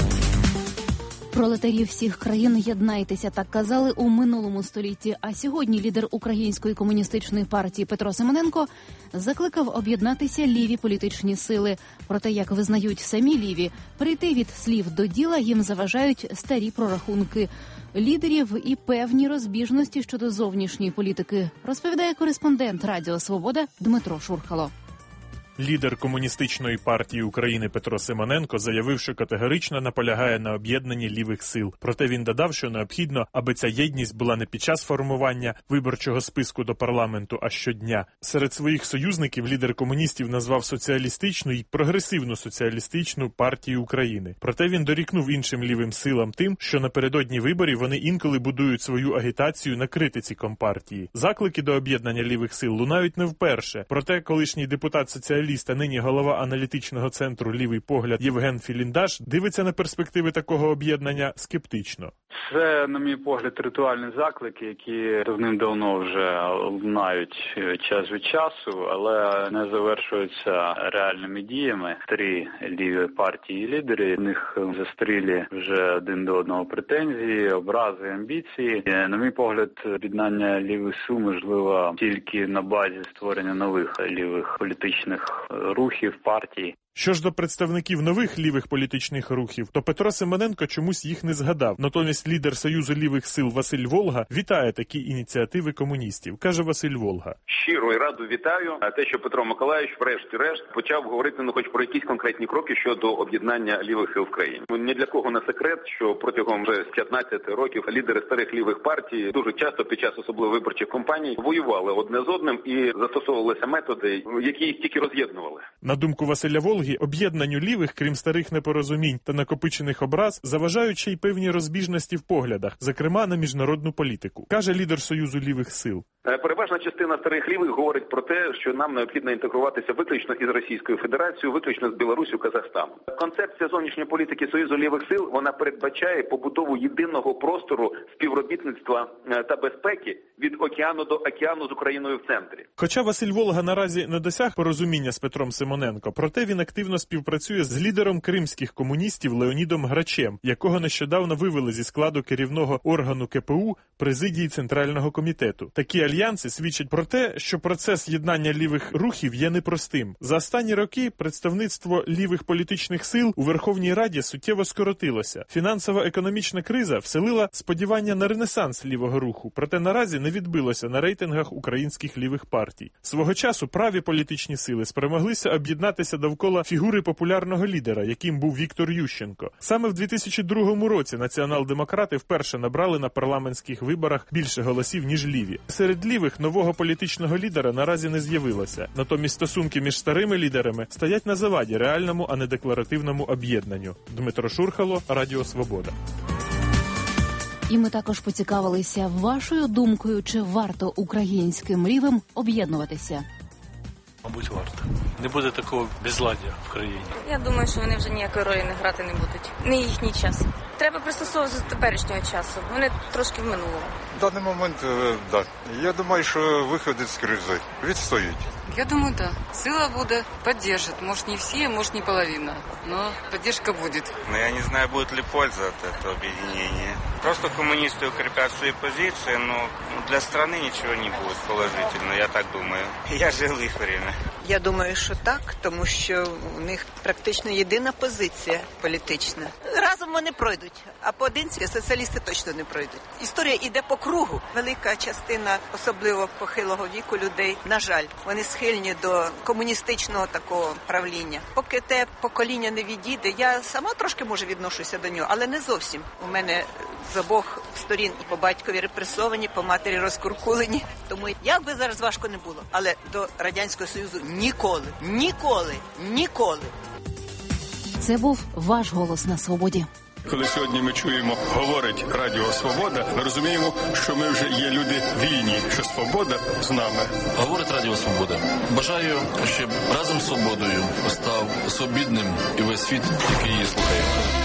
Пролетарі всіх країн, єднайтеся, так казали у минулому столітті. А сьогодні лідер Української комуністичної партії Петро Симоненко закликав об'єднатися ліві політичні сили. Проте, як визнають самі ліві, перейти від слів до діла їм заважають старі прорахунки лідерів і певні розбіжності щодо зовнішньої політики, розповідає кореспондент Радіо Свобода Дмитро Шурхало. Лідер Комуністичної партії України Петро Симоненко заявив, що категорично наполягає на об'єднанні лівих сил. Проте він додав, що необхідно, аби ця єдність була не під час формування виборчого списку до парламенту, а щодня. Серед своїх союзників лідер комуністів назвав соціалістичну і прогресивну соціалістичну партію України. Проте він дорікнув іншим лівим силам тим, що напередодні виборів вони інколи будують свою агітацію на критиці компартії. Заклики до об'єднання лівих сил лунають не вперше. Проте колишній депутат соціаліст, а нині голова аналітичного центру «Лівий погляд» Євген Філіндаш дивиться на перспективи такого об'єднання скептично. Це, на мій погляд, ритуальні заклики, які давним-давно вже лунають час від часу, але не завершуються реальними діями. Три ліві партії і лідери, в них застарілі вже один до одного претензії, образи, амбіції. На мій погляд, об'єднання лівих сил можливо тільки на базі створення нових лівих політичних рухів, партій. Що ж до представників нових лівих політичних рухів, то Петро Симоненко чомусь їх не згадав. Натомість лідер Союзу лівих сил Василь Волга вітає такі ініціативи комуністів. Каже Василь Волга. Щиро і радо вітаю те, що Петро Миколаївич врешті-решт почав говорити хоч про якісь конкретні кроки щодо об'єднання лівих сил в країні. Ні для кого не секрет, що протягом вже 15 років лідери старих лівих партій дуже часто під час особливо виборчих кампаній воювали одне з одним і застосовувалися методи, які їх тільки роз'єднували. На думку Василя Волги, об'єднанню лівих, крім старих непорозумінь та накопичених образ, заважають ще й певні розбіжності в поглядах, зокрема на міжнародну політику, каже лідер Союзу лівих сил. Переважна частина старих лівих говорить про те, що нам необхідно інтегруватися виключно із Російською Федерацією, виключно з Білорусію, Казахстаном. Концепція зовнішньої політики Союзу лівих сил, вона передбачає побудову єдиного простору співробітництва та безпеки від океану до океану з Україною в центрі. Хоча Василь Волга наразі не досяг порозуміння з Петром Симоненко, проте він активно співпрацює з лідером кримських комуністів Леонідом Грачем, якого нещодавно вивели зі складу керівного органу КПУ президії Центрального комітету. Такі альянси свідчать про те, що процес єднання лівих рухів є непростим. За останні роки представництво лівих політичних сил у Верховній Раді суттєво скоротилося. Фінансово-економічна криза вселила сподівання на ренесанс лівого руху, проте наразі не відбилося на рейтингах українських лівих партій. Свого часу праві політичні сили спромоглися об'єднатися довкола фігури популярного лідера, яким був Віктор Ющенко. Саме в 2002 році націонал-демократи вперше набрали на парламентських виборах більше голосів, ніж ліві. Серед лівих нового політичного лідера наразі не з'явилося. Натомість стосунки між старими лідерами стоять на заваді реальному, а не декларативному об'єднанню. Дмитро Шурхало, Радіо Свобода. І ми також поцікавилися вашою думкою, чи варто українським лівим об'єднуватися. Мабуть, варто. Не буде такого безладдя в країні. Я думаю, що вони вже ніякої ролі не грати не будуть. Не їхній час. Треба пристосовуватися до теперішнього часу. Вони трошки в минулому. В даний момент, так. Я думаю, що виходить з кризи. Відстоїть. Я думаю, да. Сила будет, поддержит. Может, не все, может, не половина. Но поддержка будет. Но я не знаю, будет ли польза от этого объединения. Просто коммунисты укрепят свои позиции, но для страны ничего не будет положительно, я так думаю. Я жил в их время. Я думаю, що так, тому що у них практично єдина позиція політична. Разом вони пройдуть, а поодинці соціалісти точно не пройдуть. Історія йде по кругу. Велика частина, особливо похилого віку людей, на жаль, вони схильні до комуністичного такого правління. Поки те покоління не відійде, я сама трошки, може, відношуся до нього, але не зовсім. У мене з обох сторін і по батькові репресовані, по матері розкуркулені. Тому як би зараз важко не було, але до Радянського Союзу ніколи, ніколи, ніколи. Це був ваш голос на свободі. Коли сьогодні ми чуємо, говорить Радіо Свобода, ми розуміємо, що ми вже є люди вільні, що свобода з нами. Говорить Радіо Свобода. Бажаю, щоб разом з свободою став свобідним і весь світ, який її слухає.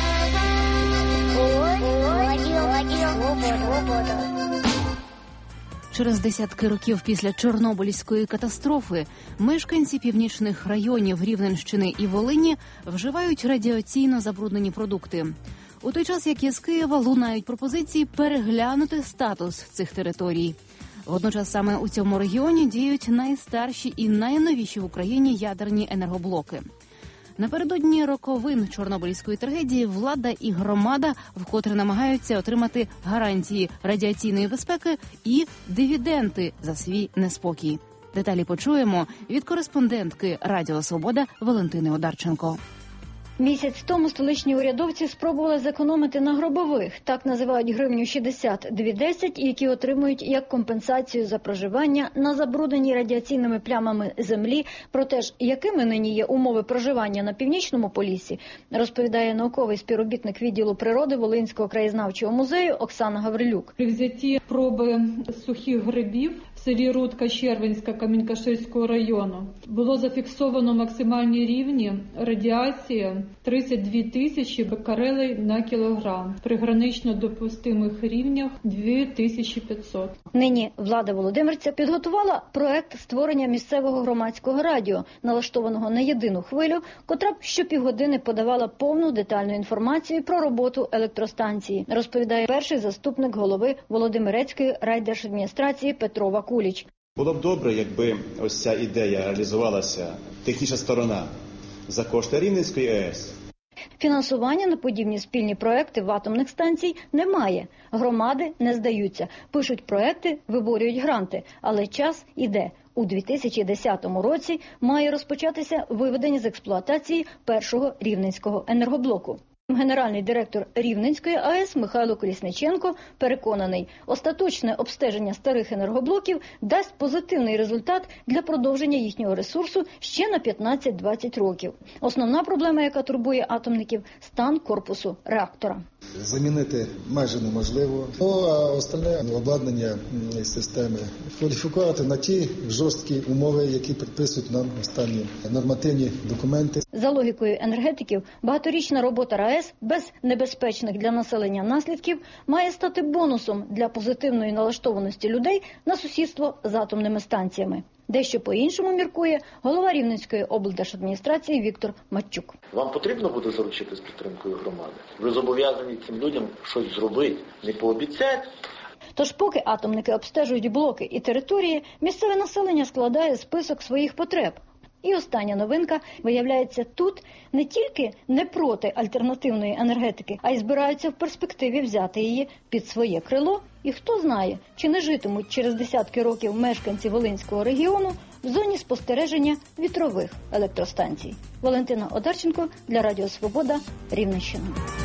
Через десятки років після Чорнобильської катастрофи мешканці північних районів Рівненщини і Волині вживають радіаційно забруднені продукти. У той час, як із Києва лунають пропозиції переглянути статус цих територій. Водночас саме у цьому регіоні діють найстарші і найновіші в Україні ядерні енергоблоки. Напередодні роковин Чорнобильської трагедії влада і громада вкотре намагаються отримати гарантії радіаційної безпеки і дивіденди за свій неспокій. Деталі почуємо від кореспондентки Радіо Свобода Валентини Одарченко. Місяць тому столичні урядовці спробували зекономити на гробових, так називають гривню 62,10, які отримують як компенсацію за проживання на забрудненій радіаційними плямами землі. Проте ж, якими нині є умови проживання на Північному Поліссі, розповідає науковий співробітник відділу природи Волинського краєзнавчого музею Оксана Гаврилюк. При взятті проби сухих грибів в селі Рудка Червенська Камінь-Каширського району було зафіксовано максимальні рівні радіації 32 тисячі беккерелей на кілограм. При гранично допустимих рівнях 2500. Нині влада Володимирця підготувала проект створення місцевого громадського радіо, налаштованого на єдину хвилю, котра б щопівгодини подавала повну детальну інформацію про роботу електростанції, розповідає перший заступник голови Володимирецької райдержадміністрації Петро Вакуліч. Було б добре, якби ось ця ідея реалізувалася, технічна сторона, за кошти Рівненської АЕС. Фінансування на подібні спільні проекти в атомних станцій немає. Громади не здаються. Пишуть проекти, виборюють гранти. Але час іде. У 2010 році має розпочатися виведення з експлуатації першого рівненського енергоблоку. Генеральний директор Рівненської АЕС Михайло Колісниченко переконаний, остаточне обстеження старих енергоблоків дасть позитивний результат для продовження їхнього ресурсу ще на 15-20 років. Основна проблема, яка турбує атомників – стан корпусу реактора. Замінити майже неможливо, а остальне обладнання системи кваліфікувати на ті жорсткі умови, які підписують нам останні нормативні документи. За логікою енергетиків, багаторічна робота РАЕС без небезпечних для населення наслідків має стати бонусом для позитивної налаштованості людей на сусідство з атомними станціями. Дещо по-іншому міркує голова Рівненської облдержадміністрації Віктор Матчук. Вам потрібно буде заручитись підтримкою громади? Ви зобов'язані цим людям щось зробити, не пообіцяти. Тож поки атомники обстежують блоки і території, місцеве населення складає список своїх потреб. І остання новинка, виявляється, тут не тільки не проти альтернативної енергетики, а й збираються в перспективі взяти її під своє крило. І хто знає, чи не житимуть через десятки років мешканці Волинського регіону в зоні спостереження вітрових електростанцій. Валентина Одарченко для Радіо Свобода, Рівненщина.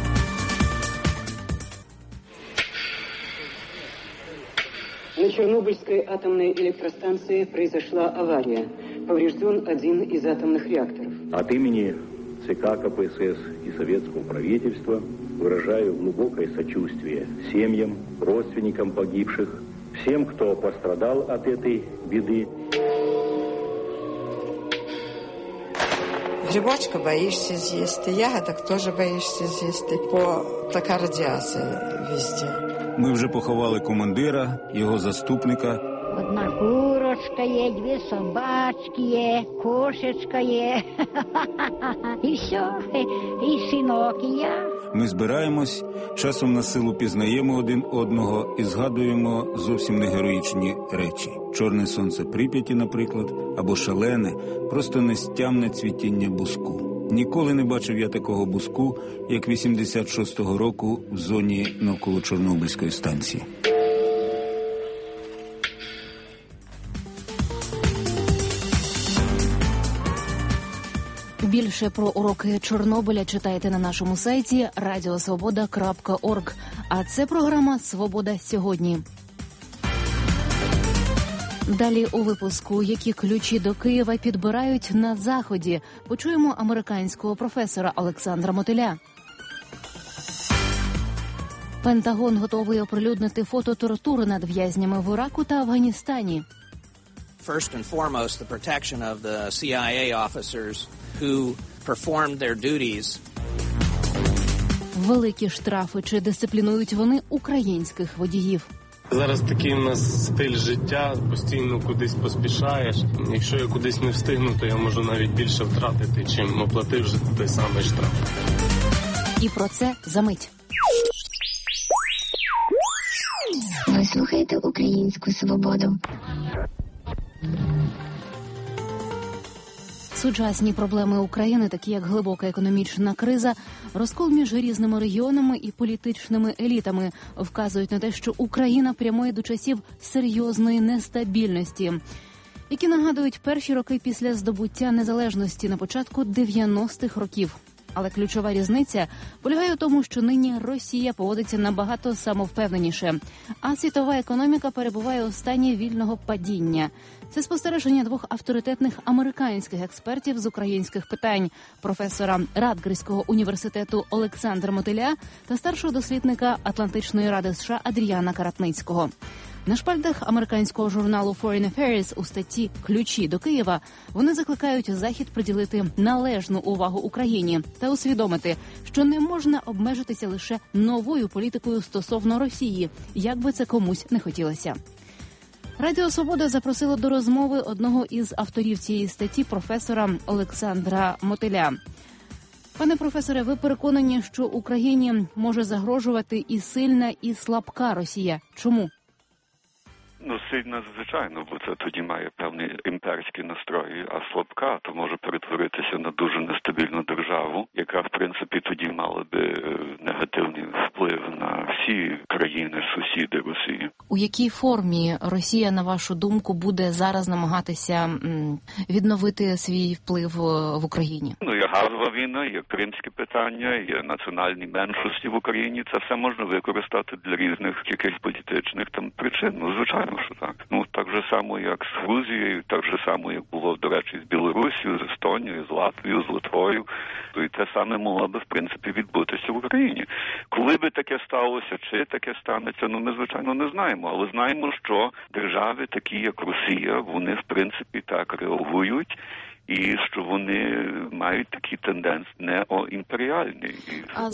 На Чернобыльской атомной электростанции произошла авария. Поврежден один из атомных реакторов. От имени ЦК КПСС и советского правительства выражаю глубокое сочувствие семьям, родственникам погибших, всем, кто пострадал от этой беды. Грибочка боишься съесть, ягодок тоже боишься съесть, такая радиация везде. Ми вже поховали командира, його заступника. Одна курочка є, дві собачки є, кошечка є. І все, і синок, і я. Ми збираємось, часом на силу пізнаємо один одного і згадуємо зовсім не героїчні речі. Чорне сонце Прип'яті, наприклад, або шалене, просто нестямне цвітіння буску. Ніколи не бачив я такого буску, як 86-го року в зоні навколо Чорнобильської станції. Більше про уроки Чорнобиля читайте на нашому сайті radiosvoboda.org. А це програма «Свобода сьогодні». Далі у випуску, які ключі до Києва підбирають на Заході, почуємо американського професора Олександра Мотиля. Пентагон готовий оприлюднити фото тортур над в'язнями в Іраку та Афганістані. First and foremost, the protection of the CIA officers who performed their duties. Великі штрафи, чи дисциплінують вони українських водіїв? Зараз такий у нас стиль життя, постійно кудись поспішаєш. Якщо я кудись не встигну, то я можу навіть більше втратити, чим оплатив вже той самий штраф. І про це за мить. Ви слухаєте Українську Свободу. Сучасні проблеми України, такі як глибока економічна криза, розкол між різними регіонами і політичними елітами, вказують на те, що Україна прямує до часів серйозної нестабільності, які нагадують перші роки після здобуття незалежності на початку 90-х років. Але ключова різниця полягає у тому, що нині Росія поводиться набагато самовпевненіше, а світова економіка перебуває у стані вільного падіння. Це спостереження двох авторитетних американських експертів з українських питань – професора Радгерського університету Олександра Мотиля та старшого дослідника Атлантичної ради США Адріана Каратницького. На шпальтах американського журналу Foreign Affairs у статті «Ключі до Києва» вони закликають Захід приділити належну увагу Україні та усвідомити, що не можна обмежитися лише новою політикою стосовно Росії, як би це комусь не хотілося. Радіо «Свобода» запросило до розмови одного із авторів цієї статті, професора Олександра Мотиля. Пане професоре, ви переконані, що Україні може загрожувати і сильна, і слабка Росія. Чому? Сильна, звичайно, бо це тоді має певні імперські настрої, а слабка то може перетворитися на дуже нестабільну державу, яка, в принципі, тоді мала би негативний вплив на всі країни-сусіди Росії. У якій формі Росія, на вашу думку, буде зараз намагатися відновити свій вплив в Україні? Є газова війна, є кримське питання, є національні меншості в Україні. Це все можна використати для різних якихось політичних причин. Звичайно, що так. Так же само, як з Грузією, так же само, як було, до речі, з Білорусією, з Естонією, з Латвією, з Литвою. То і те саме могло би, в принципі, відбутися в Україні. Коли би таке сталося, чи таке станеться, ми, звичайно, не знаємо. Але знаємо, що держави, такі як Росія, вони, в принципі, так реагують. І що вони мають такі тенденції неоімперіальні. А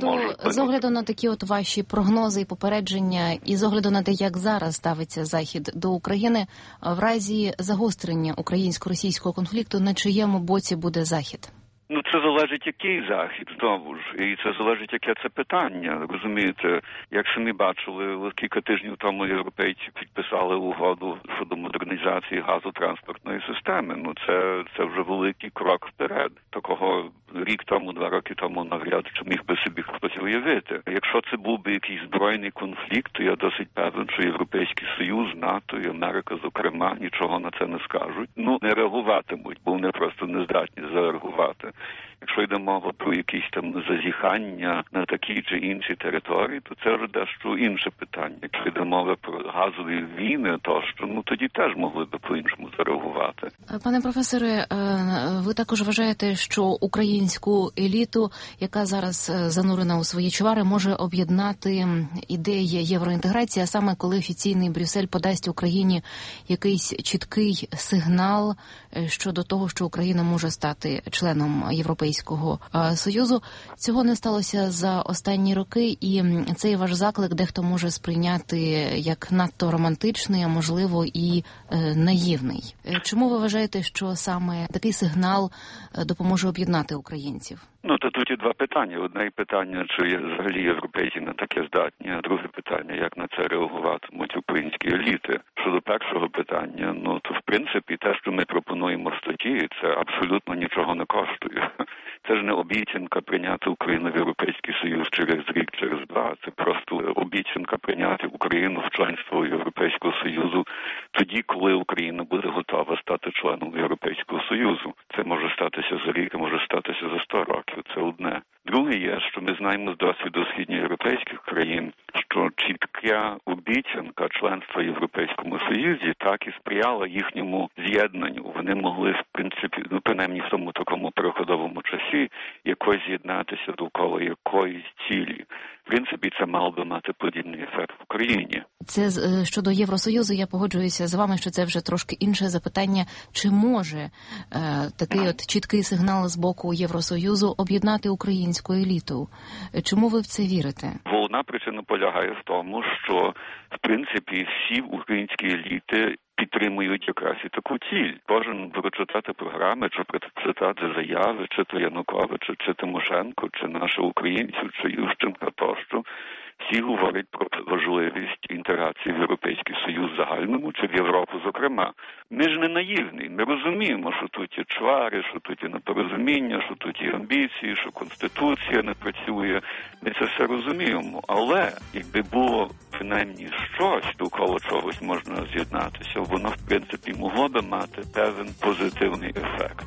з огляду на такі ваші прогнози і попередження, і з огляду на те, як зараз ставиться Захід до України, в разі загострення українсько-російського конфлікту, на чиєму боці буде Захід? Це залежить, який Захід, знову ж. І це залежить, яке це питання. Розумієте, як самі бачили, кілька тижнів тому європейці підписали угоду щодо модернізації газотранспортної системи. Це вже великий крок вперед. Такого рік тому, 2 роки тому навряд чи міг би собі хтось уявити. Якщо це був би якийсь збройний конфлікт, то я досить певен, що Європейський Союз, НАТО і Америка, зокрема, нічого на це не скажуть. Не реагуватимуть, бо вони просто не здатні зареагувати. Якщо йде мова про якісь зазіхання на такі чи інші території, то це вже дещо інше питання. Якщо йде мова про газові війни, тоді теж могли би по-іншому зареагувати. Пане професоре, ви також вважаєте, що українську еліту, яка зараз занурена у свої чвари, може об'єднати ідея євроінтеграції, а саме коли офіційний Брюссель подасть Україні якийсь чіткий сигнал щодо того, що Україна може стати членом Європейського Союзу. Цього не сталося за останні роки, і цей ваш заклик дехто може сприйняти як надто романтичний, а можливо і наївний. Чому ви вважаєте, що саме такий сигнал допоможе об'єднати українців? То тут є 2 питання. Одне питання, чи взагалі європейці на таке здатні, а друге питання, як на це реагуватимуть українські еліти. Щодо першого питання, то в принципі те, що ми пропонуємо в статті, це абсолютно нічого не коштує. Це ж не обіцянка прийняти Україну в Європейський Союз через рік, через 2. Це просто обіцянка прийняти Україну в членство Європейського Союзу тоді, коли Україна буде готова стати членом Європейського Союзу. Це може статися за рік, може статися за 100 років. Це одне. Друге є, що ми знаємо з досвіду східноєвропейських країн, що чітка обіцянка членства в Європейському Союзі так і сприяла їхньому з'єднанню. Вони могли, в принципі, принаймні в тому такому переходовому часі, якось з'єднатися довкола якоїсь цілі. В принципі, це мало би мати подібний ефект в Україні. Це щодо Євросоюзу, я погоджуюся з вами, що це вже трошки інше запитання. Чи може такий чіткий сигнал з боку Євросоюзу об'єднати українську еліту? Чому ви в це вірите? Головна причина полягає в тому, що, в принципі, всі українські еліти підтримують якраз і таку ціль. Кожен буде читати програми, чи прочитати заяви, чи то Януковича, чи Тимошенко, чи наших українців, чи Ющенка тощо. Всі говорять про важливість інтеграції в Європейський Союз в загальному, чи в Європу зокрема. Ми ж не наївні, ми розуміємо, що тут є чвари, що тут є непорозуміння, що тут є амбіції, що Конституція не працює. Ми це все розуміємо, але якби було принаймні щось, довкола чогось можна з'єднатися, воно в принципі могло би мати певен позитивний ефект.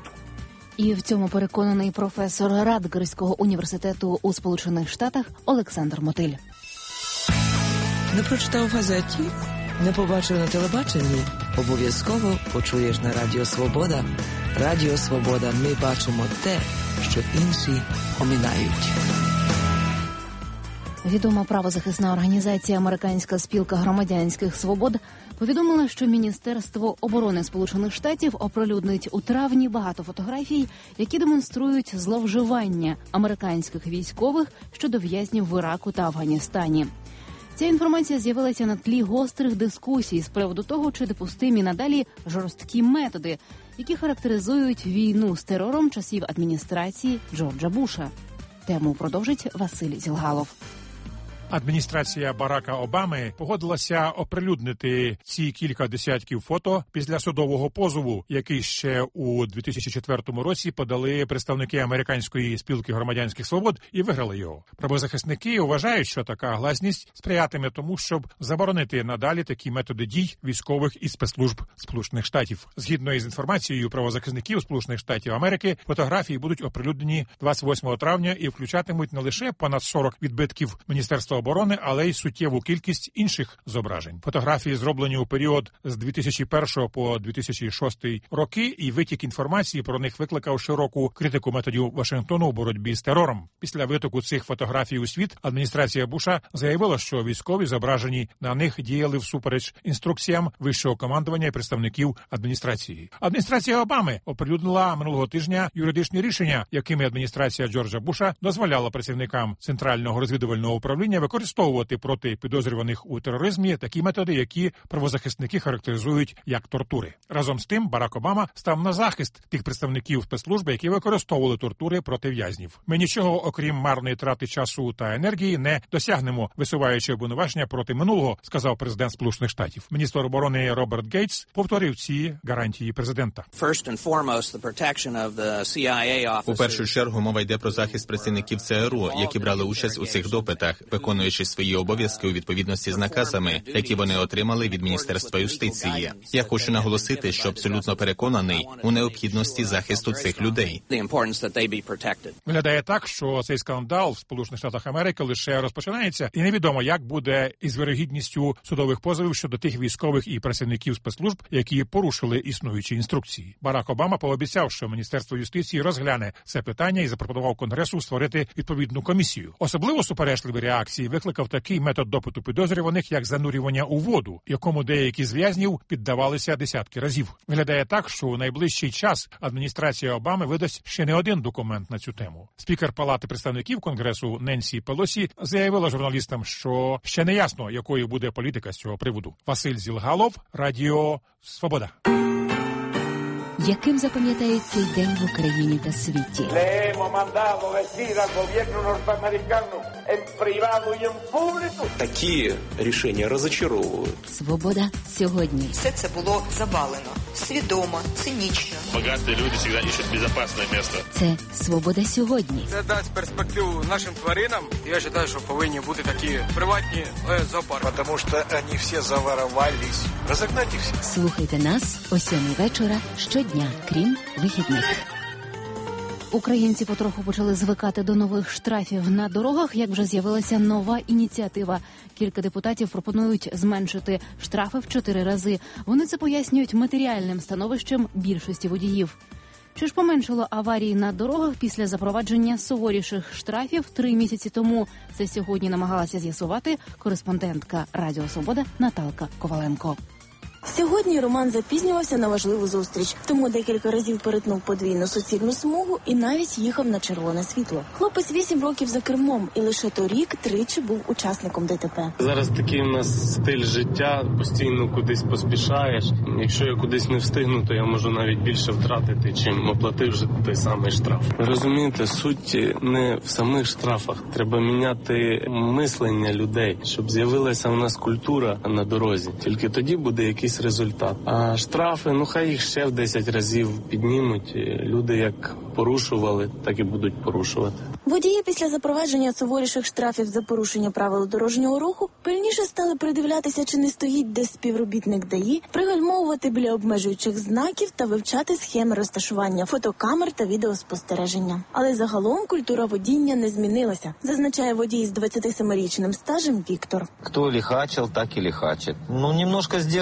І в цьому переконаний професор Радгерського університету у Сполучених Штатах Олександр Мотиль. Не прочитав в газеті? Не побачив на телебаченні? Обов'язково почуєш на Радіо Свобода. Радіо Свобода. Ми бачимо те, що інші оминають. Відома правозахисна організація «Американська спілка громадянських свобод» повідомила, що Міністерство оборони Сполучених Штатів оприлюднить у травні багато фотографій, які демонструють зловживання американських військових щодо в'язнів в Іраку та Афганістані. Ця інформація з'явилася на тлі гострих дискусій з приводу того, чи допустимі надалі жорсткі методи, які характеризують війну з терором часів адміністрації Джорджа Буша. Тему продовжить Василь Зілгалов. Адміністрація Барака Обами погодилася оприлюднити ці кілька десятків фото після судового позову, який ще у 2004 році подали представники Американської спілки громадянських свобод і виграли його. Правозахисники вважають, що така гласність сприятиме тому, щоб заборонити надалі такі методи дій військових і спецслужб Сполучених Штатів. Згідно із інформацією правозахисників Сполучених Штатів Америки, фотографії будуть оприлюднені 28 травня і включатимуть не лише понад 40 відбитків Міністерства оборони, але й суттєву кількість інших зображень. Фотографії зроблені у період з 2001 по 2006 роки, і витік інформації про них викликав широку критику методів Вашингтону у боротьбі з терором. Після витоку цих фотографій у світ адміністрація Буша заявила, що військові, зображені на них, діяли всупереч інструкціям вищого командування і представників адміністрації. Адміністрація Обами оприлюднила минулого тижня юридичні рішення, якими адміністрація Джорджа Буша дозволяла працівникам Центрального розвідувального управління використовувати проти підозрюваних у тероризмі такі методи, які правозахисники характеризують як тортури. Разом з тим, Барак Обама став на захист тих представників спецслужби, які використовували тортури проти в'язнів. Ми нічого, окрім марної трати часу та енергії, не досягнемо, висуваючи обвинувачення проти минулого, сказав президент Сполучених Штатів. Міністр оборони Роберт Гейтс повторив ці гарантії президента. У першу чергу мова йде про захист працівників ЦРУ, які брали участь у цих допитах, виконуючи свої обов'язки у відповідності з наказами, які вони отримали від Міністерства юстиції. Я хочу наголосити, що абсолютно переконаний у необхідності захисту цих людей. Виглядає так, що цей скандал в Сполучених Штатах Америки лише розпочинається, і невідомо, як буде із вірогідністю судових позовів щодо тих військових і працівників спецслужб, які порушили існуючі інструкції. Барак Обама пообіцяв, що Міністерство юстиції розгляне це питання і запропонував Конгресу створити відповідну комісію. Особливо суперечливі реакції викликав такий метод допиту підозрюваних, як занурювання у воду, якому деякі з в'язнів піддавалися десятки разів. Виглядає так, що у найближчий час адміністрація Обами видасть ще не один документ на цю тему. Спікер Палати представників Конгресу Ненсі Пелосі заявила журналістам, що ще не ясно, якою буде політика з цього приводу. Василь Зілгалов, Радіо Свобода. Яким запам'ятають цей день в Україні та світі? Такі рішення розчаровують. Свобода сьогодні. Все це було завалено. Свідомо, цинічно. Багаті люди завжди шукають безпечне місце. Це свобода сьогодні. Це дасть перспективу нашим тваринам. Я вважаю, що повинні бути такі приватні зоопарки. Тому що вони всі заворовались. Розогнати їх всіх. Слухайте нас о 7 вечора щодня, крім вихідних. Українці потроху почали звикати до нових штрафів на дорогах, як вже з'явилася нова ініціатива. Кілька депутатів пропонують зменшити штрафи в 4 рази. Вони це пояснюють матеріальним становищем більшості водіїв. Чи ж поменшало аварій на дорогах після запровадження суворіших штрафів 3 місяці тому? Це сьогодні намагалася з'ясувати кореспондентка Радіо Свобода Наталка Коваленко. Сьогодні Роман запізнювався на важливу зустріч, тому декілька разів перетнув подвійну суцільну смугу і навіть їхав на червоне світло. Хлопець 8 років за кермом і лише торік тричі був учасником ДТП. Зараз такий у нас стиль життя, постійно кудись поспішаєш. Якщо я кудись не встигну, то я можу навіть більше втратити, чим оплатив вже той самий штраф. Розумієте, суть не в самих штрафах. Треба міняти мислення людей, щоб з'явилася у нас культура на дорозі. Тільки тоді буде якийсь результат. А штрафи, хай їх ще в 10 разів піднімуть. Люди як порушували, так і будуть порушувати. Водії після запровадження суворіших штрафів за порушення правил дорожнього руху пильніше стали придивлятися, чи не стоїть десь співробітник ДАІ, пригальмовувати біля обмежуючих знаків та вивчати схеми розташування фотокамер та відеоспостереження. Але загалом культура водіння не змінилася, зазначає водій з 27-річним стажем Віктор. Хто лихачил, так і лихачить. Немножко здержит, тому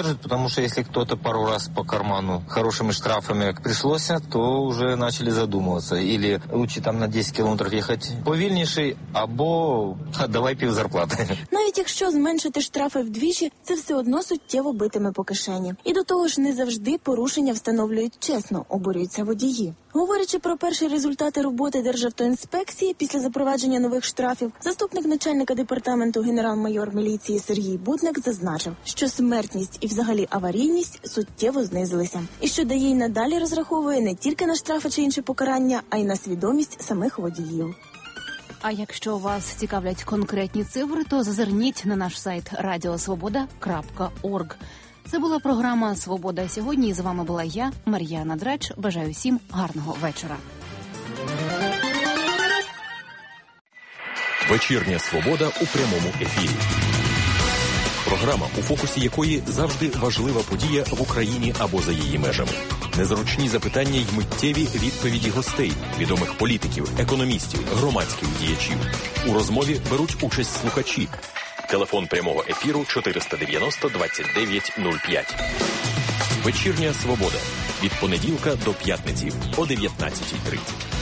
Потому что если кто-то пару раз по карману хорошими штрафами пришлося, то уже начали задумываться. Или лучше там на 10 кілометрів їхати повільніше, або давай пів зарплати. Навіть якщо зменшити штрафи вдвічі, це все одно суттєво битиме по кишені. І до того ж, не завжди порушення встановлюють чесно, обурюються водії. Говорячи про перші результати роботи Державтоінспекції після запровадження нових штрафів, заступник начальника департаменту генерал-майор міліції Сергій Будник зазначив, що смертність і взагалі аварійність суттєво знизилися. І що ДАІ надалі розраховує не тільки на штрафи чи інші покарання, а й на свідомість самих водіїв. А якщо вас цікавлять конкретні цифри, то зазирніть на наш сайт radiosvoboda.org. Це була програма «Свобода сьогодні». І з вами була я, Мар'яна Драч. Бажаю всім гарного вечора. Вечірня «Свобода» у прямому ефірі. Програма, у фокусі якої завжди важлива подія в Україні або за її межами. Незручні запитання й миттєві відповіді гостей, відомих політиків, економістів, громадських діячів. У розмові беруть участь слухачі. Телефон прямого ефіру 490 29 05. Вечірня «Свобода» від понеділка до п'ятниці о 19:30.